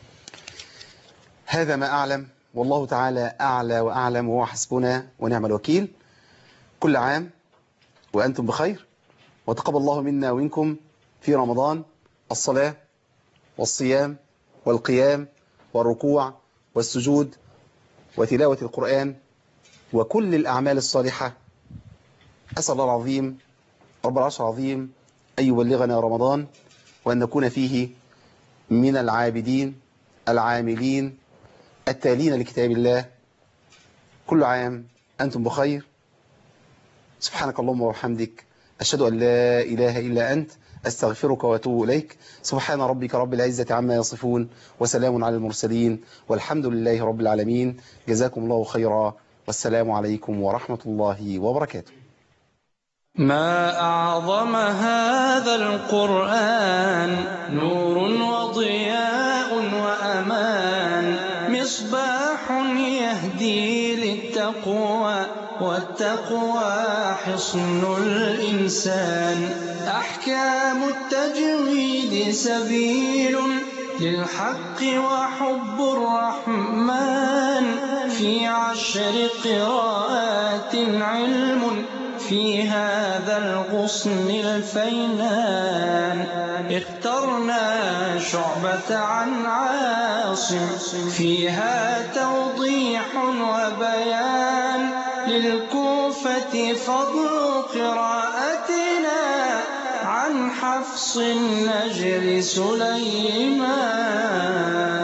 هذا ما أعلم، والله تعالى أعلى وأعلم، وهو حسبنا ونعم الوكيل. كل عام وأنتم بخير، وتقبل الله منا ومنكم في رمضان الصلاة والصيام والقيام والركوع والسجود وتلاوة القرآن وكل الأعمال الصالحة. أسأل الله العظيم رب العرش العظيم أن يبلغنا رمضان، وأن نكون فيه من العابدين العاملين التالين لكتاب الله. كل عام أنتم بخير. سبحانك اللهم وبحمدك أشهد أن لا إله إلا أنت أستغفرك وأتوب إليك. سبحان ربك رب العزة عما يصفون وسلام على المرسلين والحمد لله رب العالمين. جزاكم الله خيرا والسلام عليكم ورحمة الله وبركاته. ما أعظم هذا القرآن نور وضياء وأمان مصباح يهدي للتقوى والتقوى حصن الإنسان أحكام التجويد سبيل للحق وحب الرحمن في عشر قراءات علم في هذا الغصن الفينان اخترنا شعبة عن عاصم فيها توضيح وبيان للكوفة فضل قراءتنا عن حفص النجر سليمان.